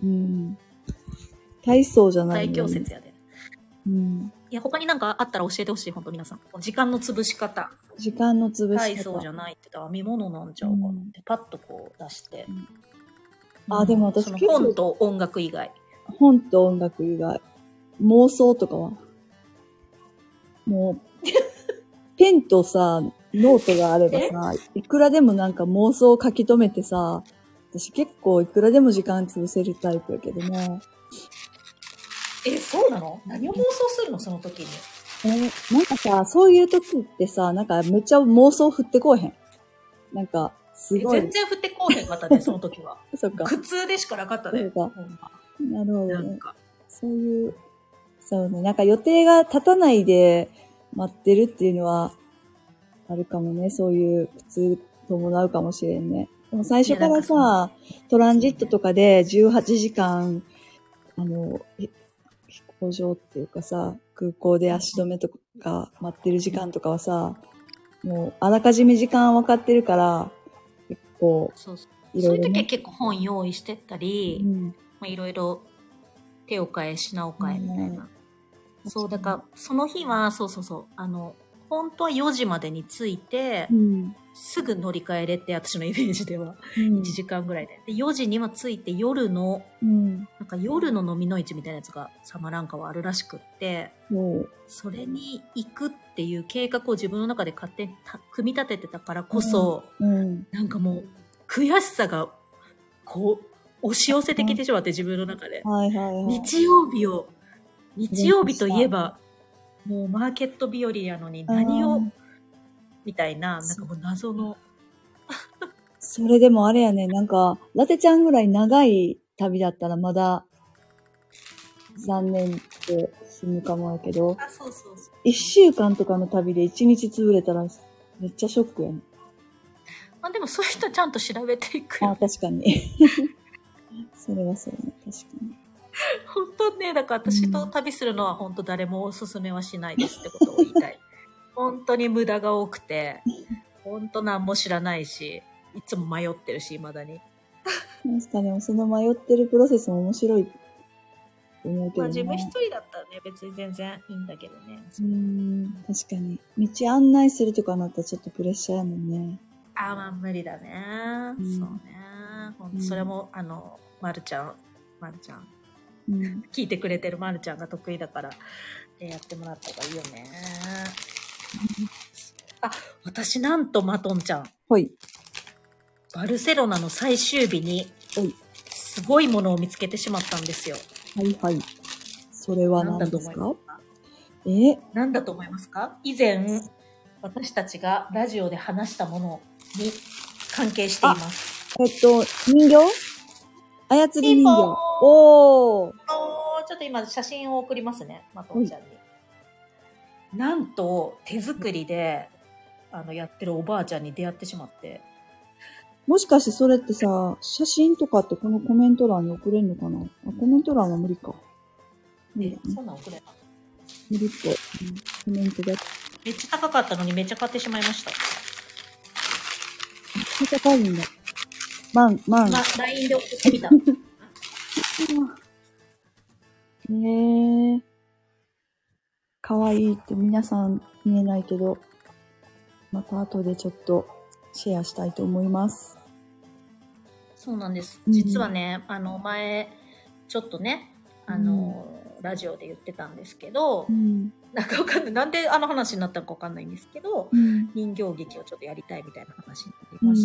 S2: 体操じゃない、
S1: ね。大強説やで。うん。いや、他になんかあったら教えてほしい、本当皆さん。時間の潰し方。
S2: 時間の潰し方。
S1: 体操じゃないって言ったら編み物なんちゃうかなって、うん、パッとこう出して。うん
S2: あ、でも私
S1: その本と音楽以外。
S2: 本と音楽以外。妄想とかはもう、ペンとさ、ノートがあればさ、いくらでもなんか妄想を書き留めてさ、私結構いくらでも時間潰せるタイプやけどね。
S1: え、そうなの？何を妄想するのその時に。
S2: え、なんかさ、そういう時ってさ、なんかめっちゃ妄想振ってこうへん。なんか、すごい。
S1: 全然振ってこうへんかったね、その時は。
S2: そっか。
S1: 苦痛でしかなかったね。
S2: そうか。なるほど、ね。
S1: なんか、
S2: そういう、そうね、なんか予定が立たないで待ってるっていうのはあるかもね。そういう苦痛伴うかもしれんね。でも最初からさ、トランジットとかでじゅうはちじかん、あの、飛行場っていうかさ、空港で足止めとか待ってる時間とかはさ、もうあらかじめ時間分かってるから、結構、
S1: そうそう。いろいろね、そういう時は結構本用意してったり、うん、まあ、いろいろ手を変え品を変えみたいな。うん、そう、だから、その日は、そうそうそう、あの、本当はよじまでに着いて、うん、すぐ乗り換えれって私のイメージでは、うん、いちじかんぐらいで。で、よじには着いて夜の、うん、なんか夜の飲みの市みたいなやつがサマランカはあるらしくって、うん、それに行くっていう計画を自分の中で勝手に組み立ててたからこそ、うんうん、なんかもう悔しさがこう押し寄せてきてしまって、自分の中で。はいはいはい、日曜日を、日曜日といえば、もうマーケット日和やのに何を、みたいな、なんかもう謎の。
S2: それでもあれやね、なんか、ラテちゃんぐらい長い旅だったらまだ、残念って済むかもやけど、
S1: あ、そうそうそう。
S2: 一週間とかの旅で一日潰れたら、めっちゃショックやね。
S1: まあでもそういう人ちゃんと調べていくよ。
S2: あ、確かに。それはそうね、確かに。
S1: 本当ね、だから私と旅するのは本当誰もおすすめはしないですってことを言いたい。本当に無駄が多くて、本当何も知らないし、いつも迷ってるし、未だに。
S2: 確かに、その迷ってるプロセスも面白いと思うけどね。
S1: まあ自分一人だったらね、別に全然いいんだけどね。
S2: うーん、確かに。道案内するとかなったらちょっとプレッシャーやもんね。
S1: ああ、まあ無理だね。うん、そうね。ほんとそれも、うん、あの、まるちゃん、まるちゃん。うん、聞いてくれてるまるちゃんが得意だから、やってもらった方がいいよね。あ、私なんとマトンちゃん。
S2: はい。
S1: バルセロナの最終日に、すごいものを見つけてしまったんですよ。
S2: はいはい。それは何ですか？
S1: え？何だと思いますか？以前、私たちがラジオで話したものに関係しています。
S2: えっと、人形？操り人形。おー。
S1: ちょっと今写真を送りますね、マトンちゃんに。なんと、手作りで、あの、やってるおばあちゃんに出会ってしまって。
S2: もしかしてそれってさ、写真とかってこのコメント欄に送れるのかな？あ、コメント欄は無理か。
S1: え、そんなん送れない？
S2: 無理っぽい。うん、コメントで。
S1: めっちゃ高かったのにめっちゃ買ってしまいました。
S2: めっちゃ高いんだ。まん、まん。
S1: ま、ライン で送ってみた。
S2: えー。かわいいって皆さん見えないけど、また後でちょっとシェアしたいと思います。
S1: そうなんです。実はね、うん、あの前、ちょっとね、あの、うん、ラジオで言ってたんですけど、うん、なんかわかんない。なんであの話になったのかわかんないんですけど、うん、人形劇をちょっとやりたいみたいな話になりまして、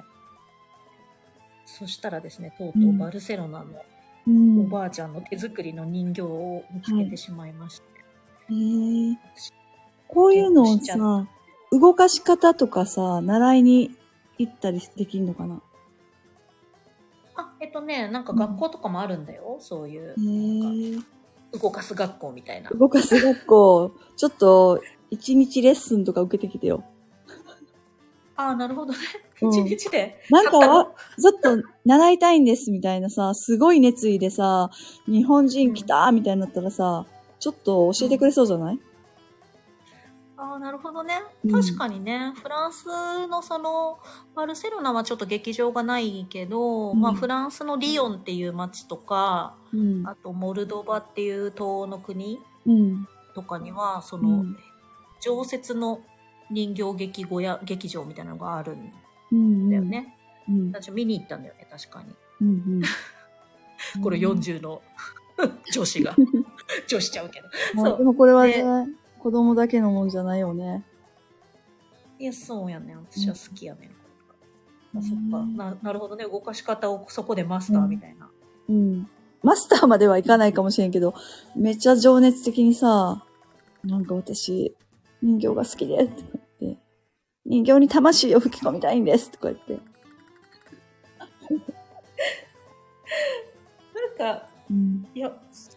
S1: そしたらですね、とうとうバルセロナのおばあちゃんの手作りの人形を見つけてしまいまして。
S2: はい、へー。こういうのをさ、動かし方とかさ、習いに行ったりできるのかな？
S1: あ、えっとね、なんか学校とかもあるんだよ、うん、そういう。へー。動かす学校みたいな。
S2: 動かす学校、ちょっと一日レッスンとか受けてきてよ。
S1: ああ、なるほどね。一日で。
S2: なんかは、ちょっと習いたいんですみたいなさ、すごい熱意でさ、日本人来たみたいになったらさ、ちょっと教えてくれそうじゃない？うん、
S1: ああ、なるほどね。確かにね、うん、フランスのその、バルセロナはちょっと劇場がないけど、うん、まあフランスのリヨンっていう街とか、うん、あとモルドバっていう東欧の国とかには、その、常設の人形劇小屋、劇場みたいなのがあるんだよね。うんうん、私見に行ったんだよね、確かに。うんうん、これよんじゅうの女子が、女子しちゃうけど。
S2: そうでもこれはね、子供だけのもんじゃないよね。
S1: いや、そうやね。私は好きやね。うん、あ、そっかな。なるほどね。動かし方をそこでマスターみたいな。
S2: うん。うん、マスターまではいかないかもしれんけど、めっちゃ情熱的にさ、なんか私、人形が好きで、とか言って、人形に魂を吹き込みたいんです、とか言って。
S1: なんか、うん、いや、そ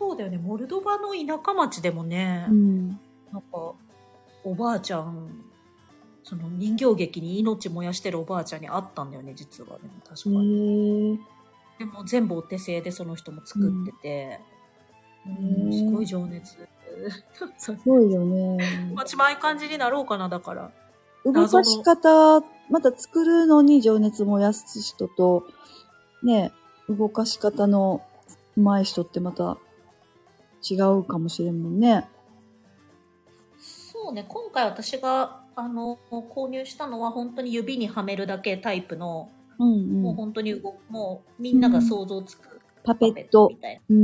S1: そうだよね。モルドバの田舎町でもね、
S2: うん、
S1: なんか、おばあちゃん、その人形劇に命燃やしてるおばあちゃんに会ったんだよね、実はね。確かに。でも全部お手製でその人も作ってて、うんうん、すごい情熱。
S2: すごいよね。
S1: 私もああいう感じになろうかな、だから。
S2: 動かし方、また作るのに情熱燃やす人と、ね、動かし方の上手い人ってまた違うかもしれんもんね。
S1: そうね、今回私が、あの、購入したのは本当に指にはめるだけタイプの、うんうん、もう本当に動もうみんなが想像つく、うん、
S2: パペットみたいな。うん。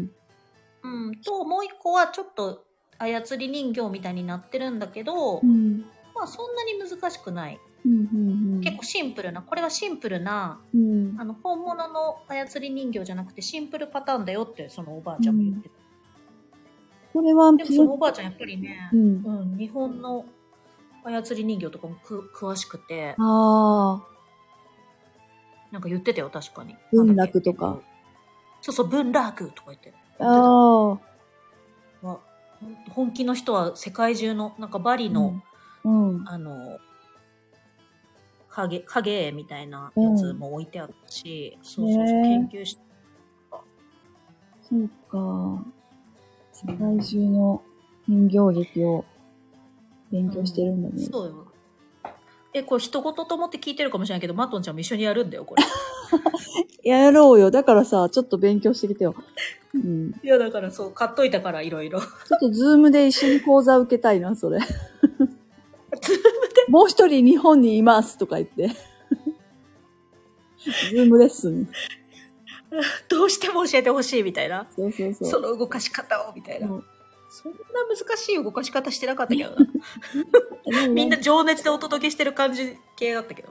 S1: うん。と、もう一個はちょっと操り人形みたいになってるんだけど、うん、まあそんなに難しくない。うんうんうん、結構シンプルな、これはシンプルな、うん、あの、本物の操り人形じゃなくてシンプルパターンだよってそのおばあちゃんも言ってた。うん、これは、でもそのおばあちゃんやっぱりね、うん、うん、日本の操り人形とかもく詳しくて、あなんか言ってたよ、確かに。
S2: 文楽とか。
S1: そうそう、文楽とか言って。ああ。本気の人は世界中の、なんかバリの、うんうん、あの、影、影絵みたいなやつも置いてあったし、うん、そうそうそう、研究してた。
S2: そうか。世界中の人形劇を勉強してるんだね。うん、
S1: そうよ。え、これ人事と思って聞いてるかもしれないけど、マトンちゃんも一緒にやるんだよ、これ。
S2: やろうよ。だからさ、ちょっと勉強してきてよ。うん、
S1: いや、だからそう、買っといたから、いろいろ。ち
S2: ょっとズームで一緒に講座受けたいな、それ。ズームでもう一人日本にいますとか言って。ズームレッスン。
S1: どうしても教えてほしいみたいな。
S2: そうそうそう。
S1: その動かし方を、みたいな。うん、そんな難しい動かし方してなかったけどな。みんな情熱でお届けしてる感じ系だったけど。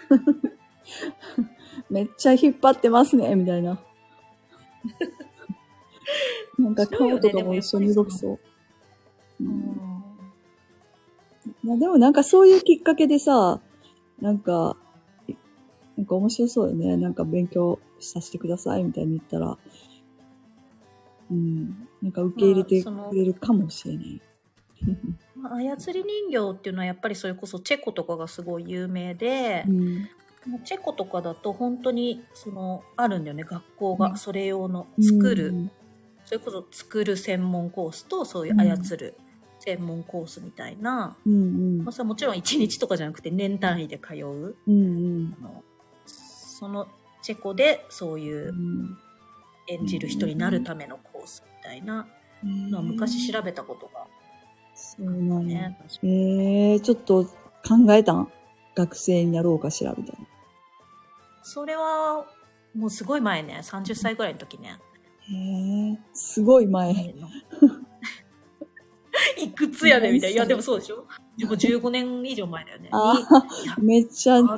S2: めっちゃ引っ張ってますね、みたいな。なんか顔とかも一緒に動きそう。うん、いやでもなんかそういうきっかけでさ、なんか、なんか面白そうよね。なんか勉強させてくださいみたいに言ったら、うん、なんか受け入れてくれるかもしれない。
S1: まあ、操り人形っていうのはやっぱりそれこそチェコとかがすごい有名で、うん、チェコとかだと本当にそのあるんだよね、学校がそれ用の作る、うん、それこそ作る専門コースとそういう操る専門コースみたいな、うんうんまあ、それはもちろんいちにちとかじゃなくて年単位で通う、うんうん、あのそのチェコでそういう演じる人になるためのコースみたいなのは昔調べたことが、
S2: そうなんや。えー、ちょっと考えたん？学生になろうかしらみたいな。
S1: それはもうすごい前ね、さんじゅっさいぐらいの時ね。
S2: へー、すごい前。
S1: いくつやねみたいな。いやでもそうでしょ。でもじゅうごねん以上前だよね。
S2: あめっちゃ。そっ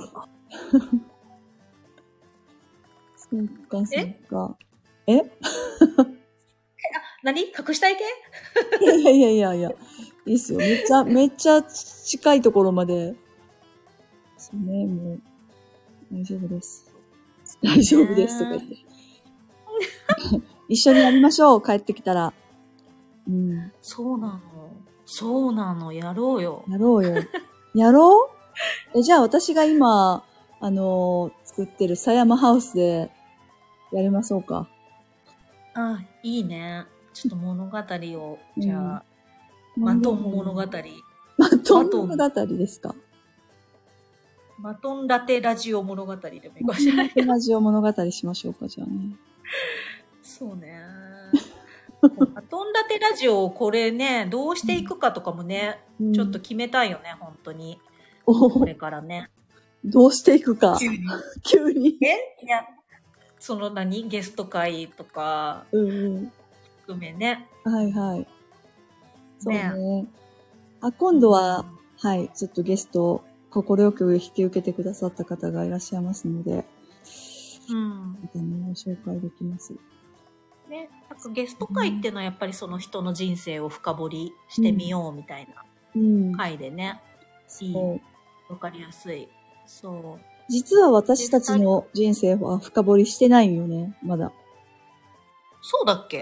S2: かそっか。え？え
S1: 何？隠したい系？
S2: いやいやいやいやいや。いいっすよ。めっちゃ、めっちゃ近いところまで。そうね、もう、大丈夫です。大丈夫ですとか言って。一緒にやりましょう、帰ってきたら。
S1: うん。そうなの。そうなの。やろうよ。
S2: やろうよ。やろう？え、じゃあ私が今、あのー、作ってる狭山ハウスでやりましょうか。
S1: あ、いいね。ちょっと物語を、じゃあ、うん、マトン物語。
S2: マトン物語ですか？
S1: マトンラテラジオ物語でもいいかもしれない。
S2: マトンラジオ物語しましょうか、じゃあね。
S1: そうね。マトンラテラジオをこれね、どうしていくかとかもね、うん、ちょっと決めたいよね、本当に。これからね。
S2: どうしていくか。急に。急に。
S1: え？いや、その何？ゲスト会とか、うんうん、含めね。
S2: はいはい。そうね。ねあ、今度は、うん、はい、ちょっとゲスト、心よく引き受けてくださった方がいらっしゃいますので、うん。またね、ご紹介できます。
S1: ね、なんかゲスト会っていうのはやっぱりその人の人生を深掘りしてみようみたいな会でね、うん、いい、わかりやすい。そう。
S2: 実は私たちの人生は深掘りしてないよね、まだ。
S1: そうだっけ？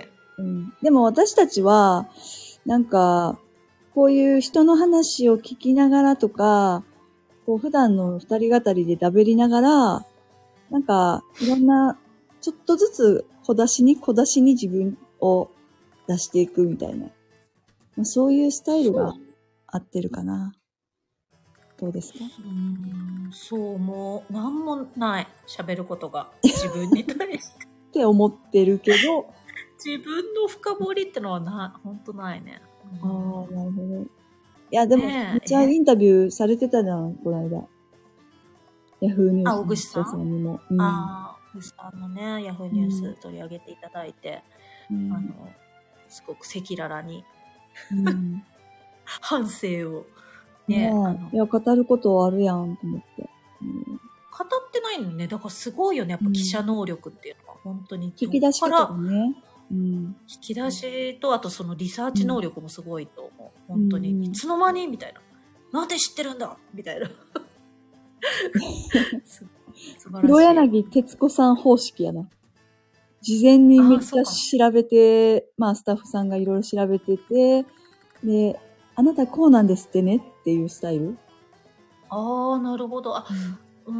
S2: うん。でも私たちは、なんか、こういう人の話を聞きながらとか、こう普段の二人語りでダベりながら、なんか、いろんな、ちょっとずつ小出しに小出しに自分を出していくみたいな。そういうスタイルが合ってるかな。どうですか？
S1: うーん、そう、もう、なんもない。喋ることが。自分に対して。
S2: って思ってるけど。
S1: 自分の深掘りってのはな、ほんとないね。
S2: うん、ああ、なるほど。いや、でも、
S1: ねえ、
S2: めっちゃインタビューされてたじゃん、この間。ヤフーニュース
S1: あ、小串さん
S2: さんにも。うん、
S1: ああ、小串さんのね、ヤフーニュース取り上げていただいて、うん、あの、すごく赤裸々に、うん、反省を。ね、
S2: ねあのいや、語ることあるやん、と思って。うん、
S1: 語ってないのにね、だからすごいよね、やっぱ記者能力っていうのは、本当に。
S2: 引き出し方がね。
S1: うん、引き出しと、あとそのリサーチ能力もすごいと思う。うん、本当に。うん、いつの間にみたいな。なんで知ってるんだみたいな。
S2: 黒柳徹子さん方式やな。事前にめっちゃ調べて、まあスタッフさんがいろいろ調べてて、で、あなたこうなんですってねっていうスタイル。
S1: ああ、なるほど。あ、うん、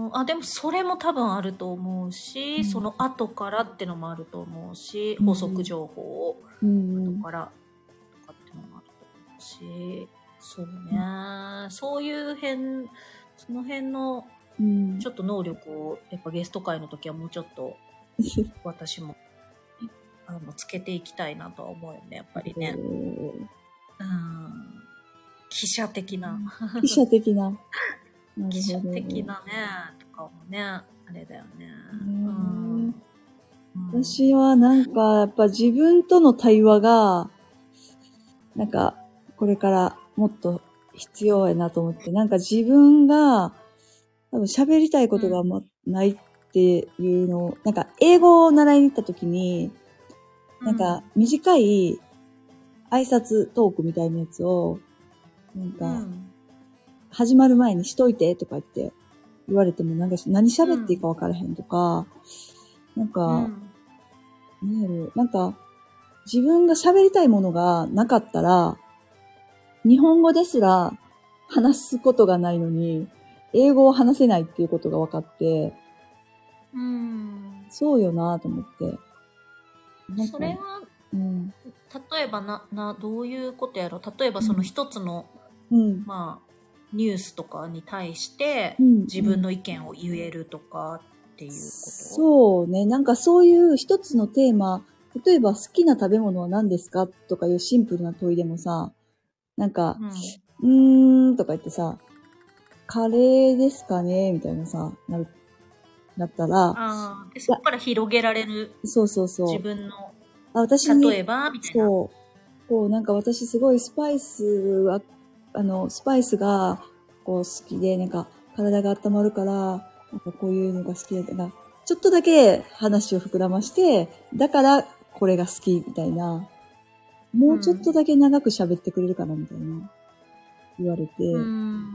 S1: うーん。あ、でもそれも多分あると思うし、うん、その後からってのもあると思うし、補足情報を後からとかってのもあると思うし、そうね、うん、そういう辺、その辺のちょっと能力をやっぱゲスト会の時はもうちょっと私もあのつけていきたいなとは思うよね、やっぱりね。うん記者的な。
S2: 記者的な。
S1: 記者的なね、とかもね、あれだよね。うん
S2: うん、私はなんか、やっぱ自分との対話が、なんか、これからもっと必要やなと思って、なんか自分が、多分喋りたいことがま、ないっていうのを、なんか英語を習いに行った時に、なんか短い挨拶トークみたいなやつを、なんか、始まる前にしといてとか言って言われても、なんか何喋っていいか分からへんとか、なんか、なんやろ、なんか、自分が喋りたいものがなかったら、日本語ですら話すことがないのに、英語を話せないっていうことが分かって、
S1: うん、
S2: そうよなと思って。
S1: それは、うん、例えばな、な、どういうことやろ？例えばその一つの、うん、まあ、ニュースとかに対して、自分の意見を言えるとかっていうこと、うん、
S2: そうね。なんかそういう一つのテーマ、例えば好きな食べ物は何ですかとかいうシンプルな問いでもさ、なんか、うん、うーんとか言ってさ、カレーですかねみたいなさ、なる、だったら。
S1: ああ、で、そこから広げられる。
S2: そうそうそう。
S1: 自分の。
S2: あ、私
S1: に。例えばみたいな。
S2: そう。こう、なんか私すごいスパイスは、あの、スパイスが、こう好きで、なんか体が温まるから、なんかこういうのが好きだから、ちょっとだけ話を膨らまして、だからこれが好きみたいな。もうちょっとだけ長く喋ってくれるかなみたいな。言われて。
S1: うん。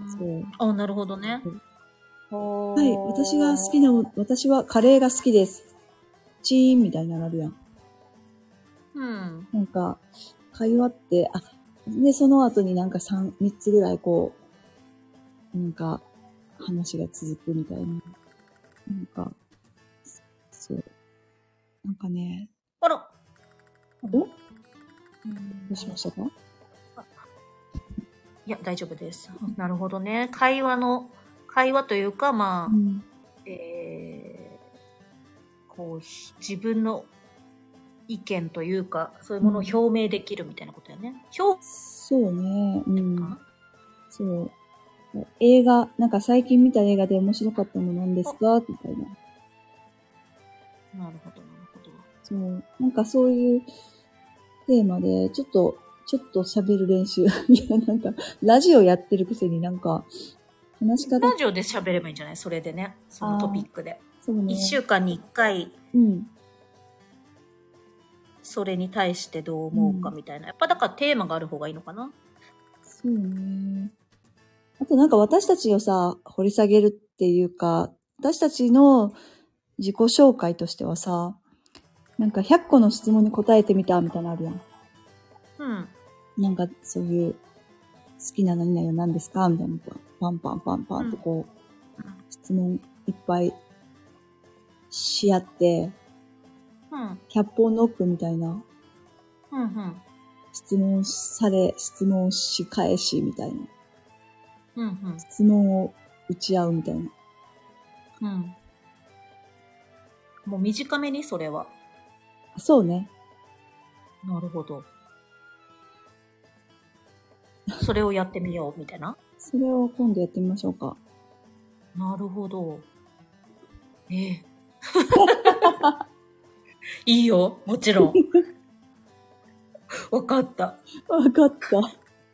S1: そう。あ、なるほどね。
S2: はい、私が好きな、私はカレーが好きです。チーンみたいになるやん。
S1: うん。
S2: なんか、会話って、あ、で、その後になんか三、三つぐらいこう、なんか、話が続くみたいな。なんか、そう。なんかね。
S1: あら。
S2: お、どうしましたか？
S1: いや、大丈夫です。なるほどね。会話の、会話というか、まあ、うん、えー、こう、自分の意見というか、そういうものを表明できるみたいなことやね。
S2: うん、表そうね。うん。そう。映画、なんか最近見た映画で面白かったの何ですかみたいな。
S1: なるほど、なるほど。
S2: そう。なんかそういうテーマで、ちょっと、ちょっと喋る練習。いや、なんか、ラジオやってるくせになんか、話し方。
S1: ラジオで喋ればいいんじゃない？それでね。そのトピックで。
S2: そうね。
S1: 一週間に一回、
S2: うん。
S1: それに対してどう思うかみたいな。うん、やっぱだからテーマがある方がいいのかな？
S2: そうね。あとなんか私たちをさ、掘り下げるっていうか、私たちの自己紹介としてはさ、 なんかひゃっこの質問に答えてみたみたいなのあるやん。
S1: うん。
S2: なんかそういう、好きな何々は何ですかみたいなのパンパンパンパンとこう、うん、質問いっぱいし合って、うん。キャップをノックみたいな。うんうん。質問され、質問し返しみたいな。うんうん。質問を打ち合うみたいな。
S1: うん。もう短めにそれは。
S2: そうね。
S1: なるほど。それをやってみようみたいな。
S2: それを今度やってみましょうか。
S1: なるほど。ええ。いいよ、もちろん。わかった。
S2: わかった。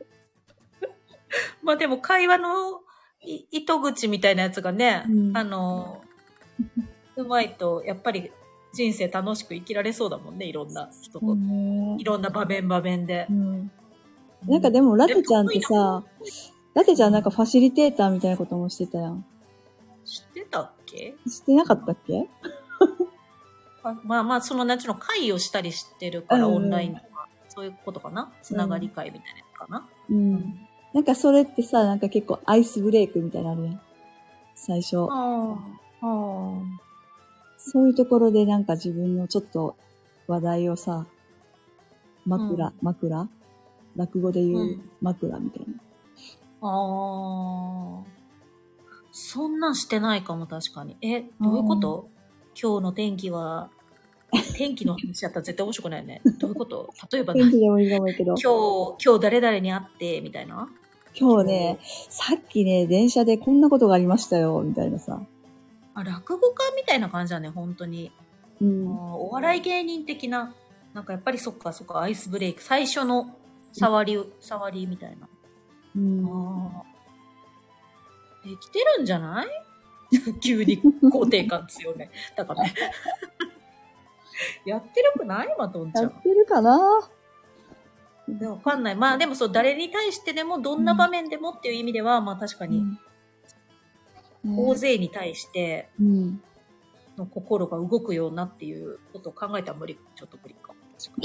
S1: まあでも会話の糸口みたいなやつがね、うん、あの、うまいと、やっぱり人生楽しく生きられそうだもんね、いろんな人と。いろんな場面場面で。うん、
S2: なんかでも、ラテちゃんってさ、ラテちゃんなんかファシリテーターみたいなこともしてたやん。
S1: 知ってたっけ？
S2: 知ってなかったっけ？
S1: まあまあ、そのなんちゅうの会をしたりしてるから、うん、オンラインとか、そういうことかな？つながり会みたいなやつかな？
S2: うん。うん、なんかそれってさ、なんか結構アイスブレイクみたいなのあるやん。最初。ああ。そういうところでなんか自分のちょっと話題をさ、枕、うん、枕落語で言う枕みたいな。
S1: うん、ああ。そんなんしてないかも、確かに。え、どういうこと？今日の天気は、天気の話やったら絶対面白くないよね。どういうこと？例えば、
S2: 天気でもいいかもいいけど。
S1: 今日、今日誰々に会って、みたいな。
S2: 今日ね、さっきね、電車でこんなことがありましたよ、みたいなさ。
S1: あ、落語家みたいな感じだね、本当に。うん、お笑い芸人的な、なんかやっぱりそっかそっか、アイスブレイク。最初の触り、うん、触りみたいな。うん、あできてるんじゃない？急に肯定感強め。だからね。やってるくないまとんちゃん。
S2: やってるかな？
S1: わかんない。まあでもそう、誰に対してでも、どんな場面でもっていう意味では、うん、まあ確かに、うん、大勢に対して、の心が動くようなっていうことを考えたら無理、ちょっと無理かも。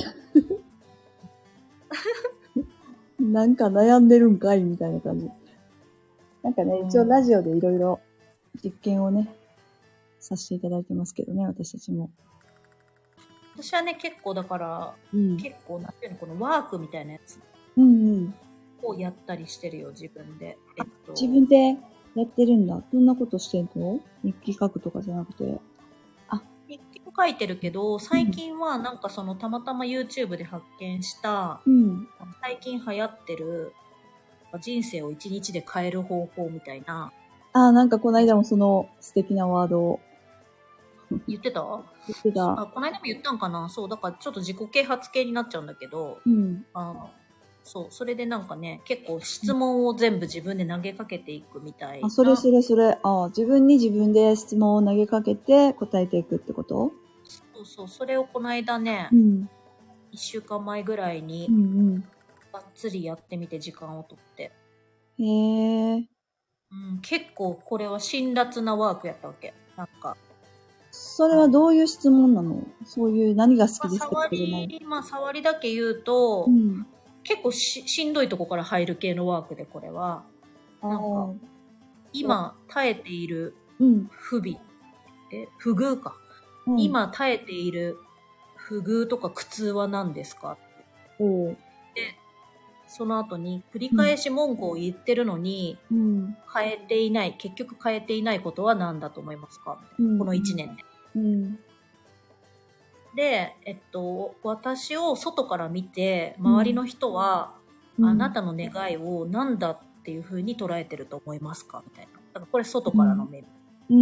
S2: なんか悩んでるんかいみたいな感じ。なんかね、一応ラジオでいろいろ実験をね、させていただいてますけどね、私たちも。
S1: 私はね、結構だから、うん、結構なんていうの、このワークみたいなやつをやったりしてるよ、自分で。
S2: えっと、自分でやってるんだ。どんなことしてんの？日記書くとかじゃなくて。
S1: あ、日記も書いてるけど、最近はなんかそのたまたま YouTube で発見した、うん、最近流行ってる人生を一日で変える方法みたいな。
S2: ああ、なんかこの間もその素敵なワードを。
S1: 言ってた？
S2: 言ってた。
S1: あ、この間も言ったんかな？そう、だからちょっと自己啓発系になっちゃうんだけど、うん、あのそう、それでなんかね、結構質問を全部自分で投げかけていくみたいな。
S2: あ、それそれそれ。あ、自分に自分で質問を投げかけて答えていくってこと？
S1: そうそう、それをこの間ね、うん、いっしゅうかんまえぐらいに、うんうん、がっつりやってみて時間をとって。
S2: へー。
S1: うん、結構これは辛辣なワークやったわけ。なんか。
S2: それはどういう質問なの？そういう何が好きですか？
S1: まあ、触り、まあ、触りだけ言うと、うん、結構 し, しんどいとこから入る系のワークで、これは。なんか、今耐えている不備、うん、え、不遇か、うん。今耐えている不遇とか苦痛は何ですか？おで、その後に繰り返し文句を言ってるのに、うん、変えていない、結局変えていないことは何だと思いますか？うん、このいちねんで。うん、で、えっと、私を外から見て、周りの人は、うん、あなたの願いを何だっていう風に捉えてると思いますか？みたいな。だからこれ外からの目、うん、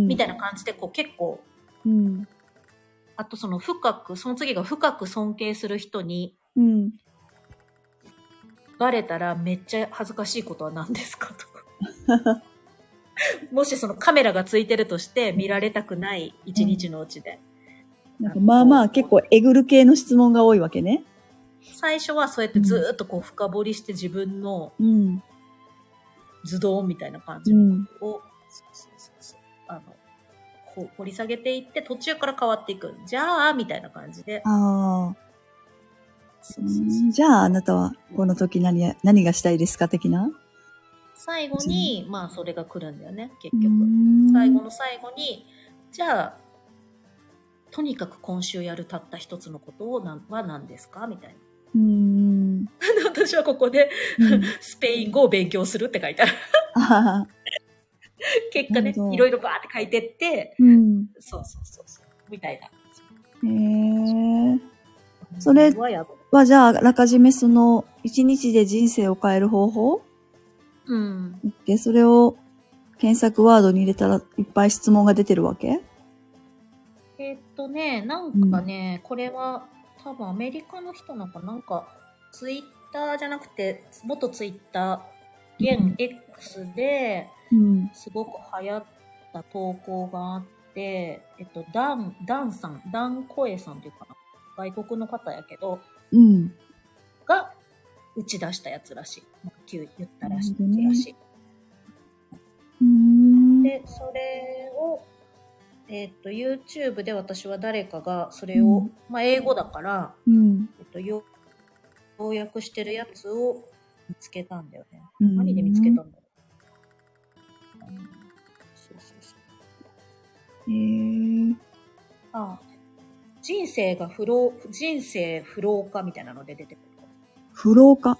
S1: みたいな感じで、こう結構、うん、あとその深く、その次が深く尊敬する人に、うん、バレたらめっちゃ恥ずかしいことは何ですか？とか。もしそのカメラがついてるとして見られたくない一日のうちで。
S2: うん、なんかまあまあ結構えぐる系の質問が多いわけね。
S1: 最初はそうやってずーっとこう深掘りして自分の図動みたいな感じを、うん、あのこう掘り下げていって途中から変わっていく。じゃあ、みたいな感じで。
S2: ああ。じゃあ、あなたはこの時何や、何がしたいですか的な
S1: 最後に、まあそれが来るんだよね、結局。最後の最後に、じゃあ、とにかく今週やるたった一つのことをなんは何ですかみたいな。うーん私はここで、うん、スペイン語を勉強するって書いてある。結果ね、いろいろバーって書いてって、うん、そうそうそうそう、みたいな。
S2: へー。それはじゃあ、あらかじめその、一日で人生を変える方法うん。で、それを検索ワードに入れたらいっぱい質問が出てるわけ？
S1: えーっとね、なんかね、うん、これは多分アメリカの人なのかなんか、ツイッターじゃなくて、元ツイッター、現 X で、すごく流行った投稿があって、えっと、ダン、ダンさん、ダンコエさんっていうかな。外国の方やけど、うん、が打ち出したやつらしい。なんか言ったらしい。らしい。うん、で、それを、えっと、YouTube で私は誰かがそれを、うん、まあ、英語だから、うん、えっと、要約してるやつを見つけたんだよね。うん、何で見つけたんだろう。うん、そうそうそう。へー。ああ。人生が不老、人生不老化みたいなので出てくる。
S2: 不老化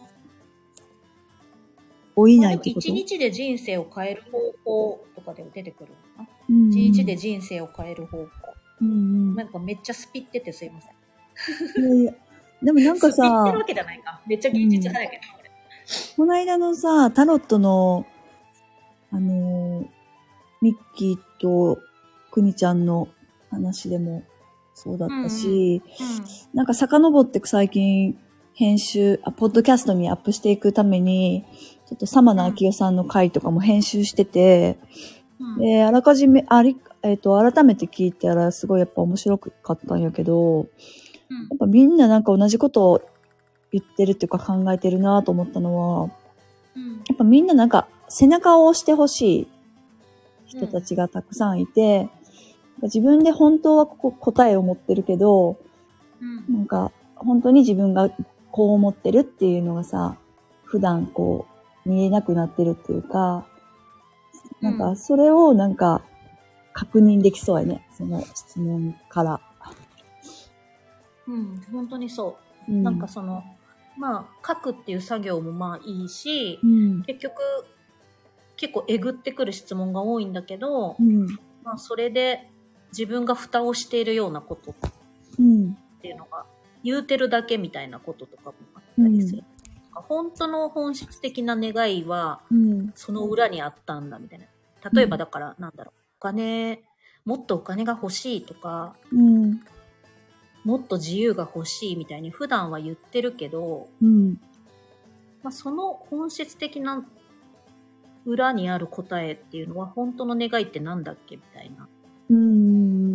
S2: 老いないってこと？
S1: 一日で人生を変える方法とかで出てくるのかな。一日で人生を変える方法。うんうん、なんかめっちゃスピっててすいません。いやいや、
S2: でもなんかさ、スピ
S1: ってるわけじゃないか。めっちゃ現実派だけど、
S2: うん、この間のさ、タロットの、あのー、ミッキーとクニちゃんの話でも、そうだったし、うんうん、なんか遡って最近編集あ、ポッドキャストにアップしていくために、ちょっとサマナアキヨさんの回とかも編集してて、うん、で、あらかじめ、あり、えっと、改めて聞いたらすごいやっぱ面白かったんやけど、うん、やっぱみんななんか同じことを言ってるっていうか考えてるなと思ったのは、うん、やっぱみんななんか背中を押してほしい人たちがたくさんいて、自分で本当はここ答えを持ってるけど、うん、なんか本当に自分がこう思ってるっていうのがさ、普段こう見えなくなってるっていうか、なんかそれをなんか確認できそうやね、その質問から。
S1: うん、本当にそう。うん、なんかその、まあ書くっていう作業もまあいいし、うん、結局結構えぐってくる質問が多いんだけど、うん、まあそれで自分が蓋をしているようなことっていうのが、言うてるだけみたいなこととかもあったりする。うん、本当の本質的な願いは、その裏にあったんだみたいな。例えばだから、なんだろう、お金、もっとお金が欲しいとか、うん、もっと自由が欲しいみたいに普段は言ってるけど、うん、まあ、その本質的な裏にある答えっていうのは、本当の願いってなんだっけみたいな。うん、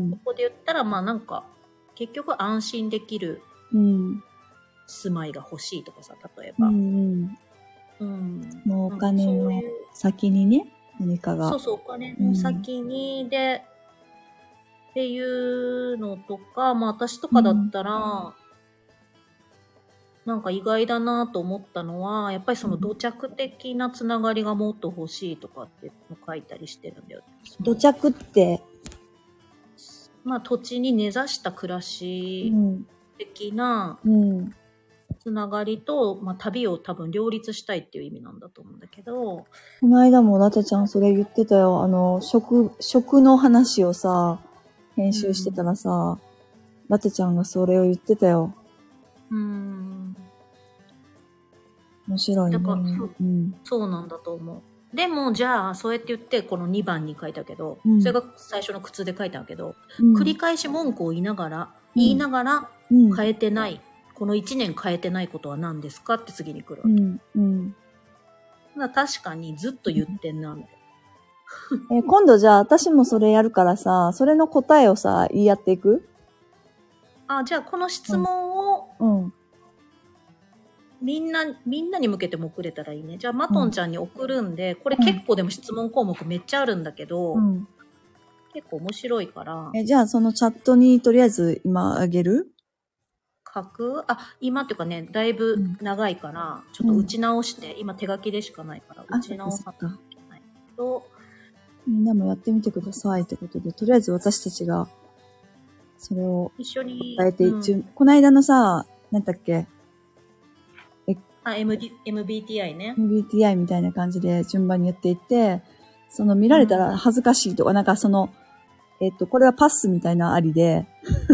S1: ここで言ったら、まあなんか、結局安心できる住まいが欲しいとかさ、例えば。うん
S2: うん、もうお金の先にね、何かが。
S1: そうそう、お金の先に、うん、で、っていうのとか、まあ私とかだったら、うん、なんか意外だなと思ったのは、やっぱりその土着的なつながりがもっと欲しいとかって書いたりしてるんだよ。
S2: 土着って
S1: まあ土地に根ざした暮らし的なつながりと、まあ旅を多分両立したいっていう意味なんだと思うんだけど。
S2: この間もラテちゃんそれ言ってたよ。あの、食、食の話をさ、編集してたらさ、うん、ラテちゃんがそれを言ってたよ。うーん。面白いね。
S1: だから、うん、そうなんだと思う。でも、じゃあ、そうやって言って、このにばんに書いたけど、うん、それが最初の苦で書いたけど、うん、繰り返し文句を言いながら、言いながら、変えてない、うん、このいちねん変えてないことは何ですかって次に来るわけ。うんうん、だから確かにずっと言ってんな、みたい
S2: な。え、今度じゃあ、私もそれやるからさ、それの答えをさ、言い合っていく？
S1: あ、じゃあ、この質問を、うんうんみんな、みんなに向けても送れたらいいね。じゃあ、マトンちゃんに送るんで、うん、これ結構でも質問項目めっちゃあるんだけど、うん、 結構面白いから。
S2: え、じゃあそのチャットにとりあえず今あげる？
S1: 書く？あ、今っていうかね、だいぶ長いから、うん、ちょっと打ち直して、うん、今手書きでしかないから、打ち直さなきゃいけないと。
S2: みんなもやってみてくださいってことで、とりあえず私たちが、それを
S1: 一緒に
S2: 伝えて、うん、この間のさ、なんだっけ？
S1: えあ、エムディー、エムビーティーアイ ね。
S2: エムビーティーアイ みたいな感じで順番にやっていって、その見られたら恥ずかしいとか、うん、なんかその、えっと、これはパスみたいなありで、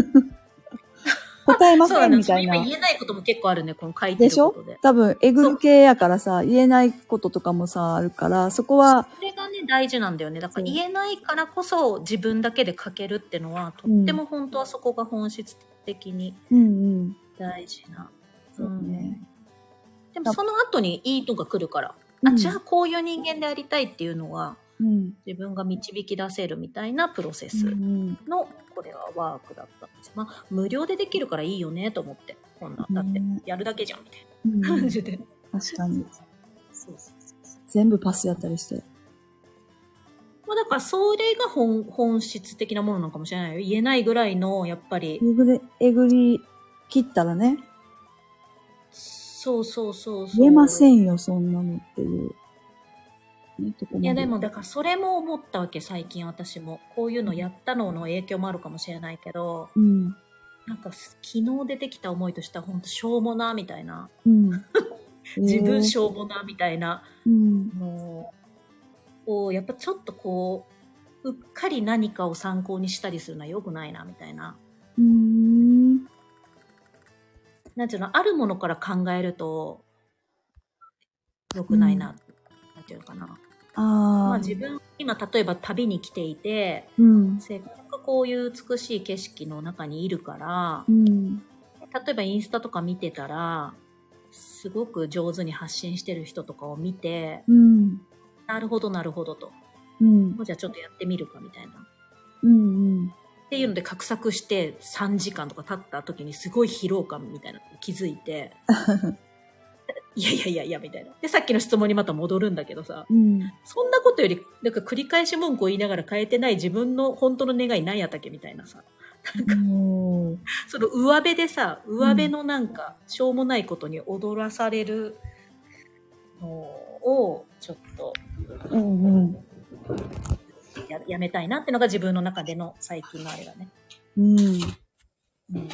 S2: 答えませんみたいな。
S1: 今言えないことも結構あるね、この書いてることで。
S2: でしょ？多分、えぐる系やからさ、言えないこととかもさ、あるから、そこは。
S1: それがね、大事なんだよね。だから言えないからこそ自分だけで書けるってのは、とっても本当はそこが本質的に大事な。
S2: うんうん。そうね。
S1: でもその後にいいのが来るから、うん、あ、じゃあこういう人間でありたいっていうのは、うん、自分が導き出せるみたいなプロセスの、これはワークだったんです。まあ、無料でできるからいいよねと思って。こんな、だってやるだけじゃんみたいな感じで。
S2: うん、確かに。そうそうそう。全部パスやったりして。
S1: まあだからそれが本、本質的なものなのかもしれないよ。言えないぐらいの、やっぱり。
S2: えぐり、えぐり切ったらね。
S1: そうそうそうそう。
S2: 言えませんよ、そんなのっていう。
S1: いやでもだからそれも思ったわけ、最近私も。こういうのやったのの影響もあるかもしれないけど、うん、なんか昨日出てきた思いとしては本当しょうもなみたいな、うん、自分しょうもなみたいな、うん、もうこうやっぱちょっとこううっかり何かを参考にしたりするのは良くないなみたいな、うーん、なんていうの、あるものから考えると良くないな、うん、なんていうのかな。あまあ自分今例えば旅に来ていて、うん、せっかくこういう美しい景色の中にいるから、うん、例えばインスタとか見てたらすごく上手に発信してる人とかを見て、うん、なるほどなるほどと、うん、じゃあちょっとやってみるかみたいな、うんうん、っていうので画策してさんじかんとか経った時にすごい疲労感みたいなのに気づいていやいやいやいやみたいな。で、さっきの質問にまた戻るんだけどさ、うん、そんなことより、なんか繰り返し文句を言いながら変えてない自分の本当の願い何やったっけみたいなさ。なんか、その上辺でさ、上辺のなんか、しょうもないことに踊らされるのを、ちょっと、うんうん、や、やめたいなってのが自分の中での最近のあれだね。うん。うん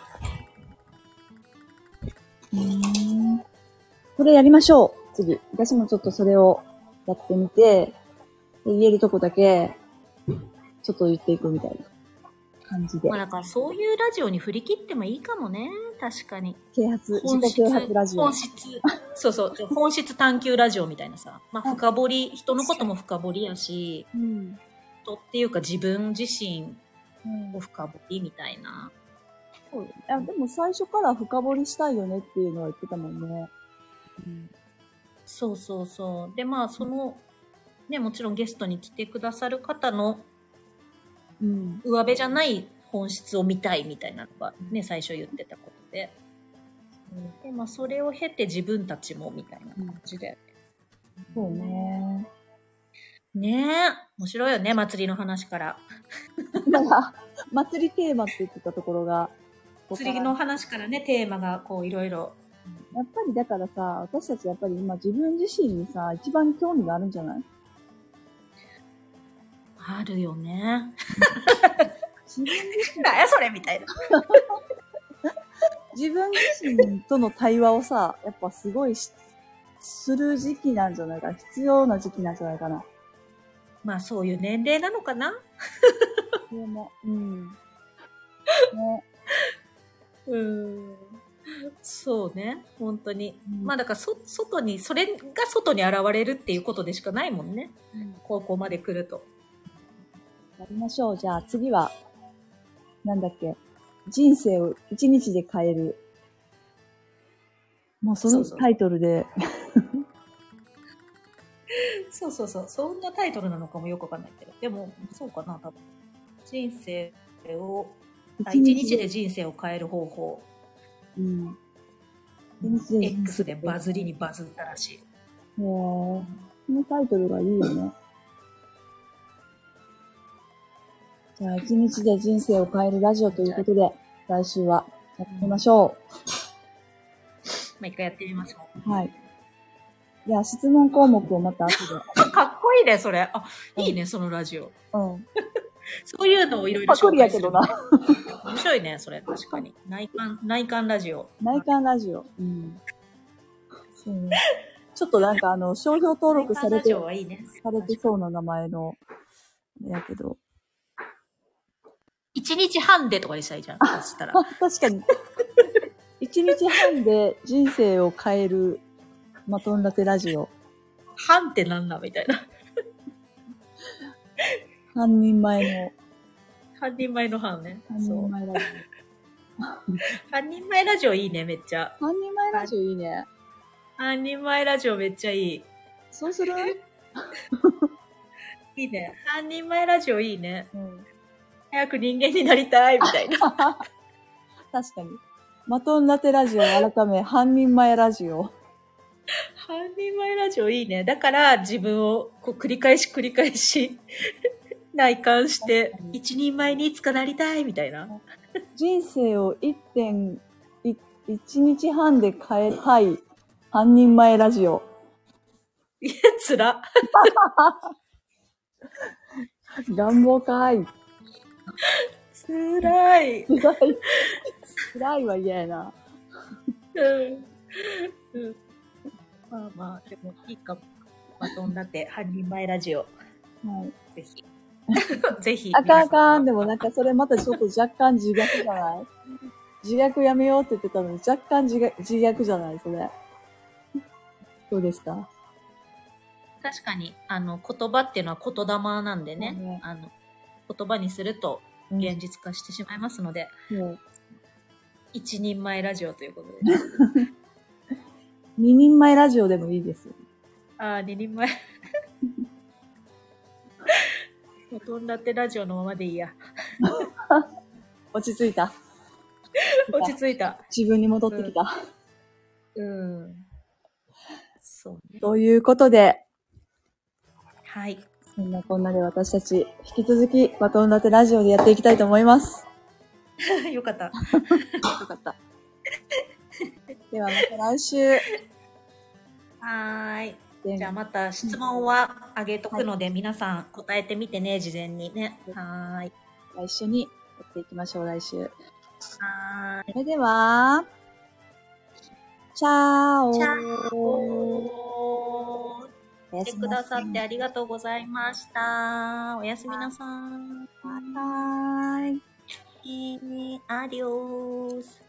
S2: うんこれやりましょう。次。私もちょっとそれをやってみて、言えるとこだけ、ちょっと言っていくみたいな感じで。
S1: まあだからそういうラジオに振り切ってもいいかもね。確かに。
S2: 啓発、自己啓発ラジオ。
S1: 本質。そうそう。本質探求ラジオみたいなさ。まあ深掘り、人のことも深掘りやし、うん、人っていうか自分自身を深掘りみたいな。
S2: そういやでも最初から深掘りしたいよねっていうのは言ってたもんね。
S1: うん、そうそうそう。で、まあ、その、ね、もちろんゲストに来てくださる方の、うん、上辺じゃない本質を見たいみたいなのがね、最初言ってたことで。うん、で、まあ、それを経て自分たちもみたいな感じで。
S2: うん、そうね。
S1: ねえ、面白いよね、祭りの話から。
S2: なんか、祭りテーマって言ってたところが。
S1: 祭りの話からね、テーマがこういろいろ。
S2: やっぱりだからさ、私たちやっぱり今自分自身にさ、一番興味があるんじゃない？
S1: あるよね。自分自身。だよそれみたいな。
S2: 自分自身との対話をさ、やっぱすごいしする時期なんじゃないかな。必要な時期なんじゃないかな。
S1: まあそういう年齢なのかな。
S2: でも、うん。ね。
S1: うん。そうね、本当に、うん、まあだからそ外にそれが外に現れるっていうことでしかないもんね、うん、高校まで来ると。
S2: やりましょう。じゃあ次はなんだっけ、人生を一日で変える。もうそのタイトルで
S1: そうそうそう、そんなタイトルなのかもよくわかんないけど、でもそうかな、多分人生を一日で人生を変える方法。うん、X でバズりにバズったらしい。へ
S2: ぇー、このタイトルがいいよね。 じゃあ、一日で人生を変えるラジオということで、来週はやってみましょ
S1: う。もう一回やってみましょ
S2: う。はい。じゃあ、質問項目をまた後
S1: で。かっこいいね、それ。あ、うん、いいね、そのラジオ。
S2: うん。
S1: そういうのをいろいろ
S2: 紹介する。パクリや
S1: けどな。面白いね、それ、確かに。内観、内観ラジオ。
S2: 内観ラジオ。うん。そうね。ちょっとなんかあの、商標登録されて、
S1: いいね、
S2: されてそうな名前の、やけど。
S1: 一日半でとかにしたらいいじゃん。そしたら。
S2: 確かに。一日半で人生を変えるマトンラテラジオ。
S1: 半ってなんだみたいな。
S2: 半人前の。
S1: 半人前の半ね。
S2: 半人前ラジ
S1: オ。半人前ラジオいいね、めっちゃ。
S2: 半人前ラジオいいね。
S1: 半人前ラジオめっちゃいい。
S2: そうする
S1: いいね。半人前ラジオいいね。
S2: うん、
S1: 早く人間になりたいみたいな。確か
S2: に。マトンラテラジオ改め、半人前ラジオ。
S1: 半人前ラジオいいね。だから自分をこう繰り返し繰り返し内観して、一人前にいつかなりたいみたいな。
S2: 人生を一点、一日半で変えたい半人前ラジオ。
S1: いや、つら。
S2: 願望かい。
S1: つらい。
S2: つらい。つらいは嫌やな。
S1: うん。うん。まあまあ、でもいいかも。バトンラテ半人前ラジオ。
S2: はい。
S1: ぜひ。ぜひ。
S2: あかんあかん。でもなんかそれまたちょっと若干自虐じゃない？自虐やめようって言ってたのに若干自虐、自虐じゃないそれ。どうですか？
S1: 確かに、あの、言葉っていうのは言霊なんでね、ねあの、言葉にすると現実化してしまいますので、うん、一人前ラジオということで、ね。
S2: 二人前ラジオでもいいです。
S1: ああ、二人前。バトンラテラジオのままでいいや。
S2: 落ち着いた。
S1: 落ち着いた。
S2: 自分に戻ってきた。
S1: うん。うん、そうね。
S2: ということで、
S1: はい。
S2: そんなこんなで私たち、引き続きバトンラテラジオでやっていきたいと思います。
S1: よかった。よ
S2: かった。ではまた来週。
S1: はーい。じゃあまた質問はあげとくので、はい、皆さん答えてみてね、事前にね。はーい。
S2: 来週にやっていきましょう、来週。
S1: はーい。
S2: それでは、チャオ。
S1: チャオ。来てくださってありがとうございました。おやすみなさい。
S2: はーい。
S1: アディオース。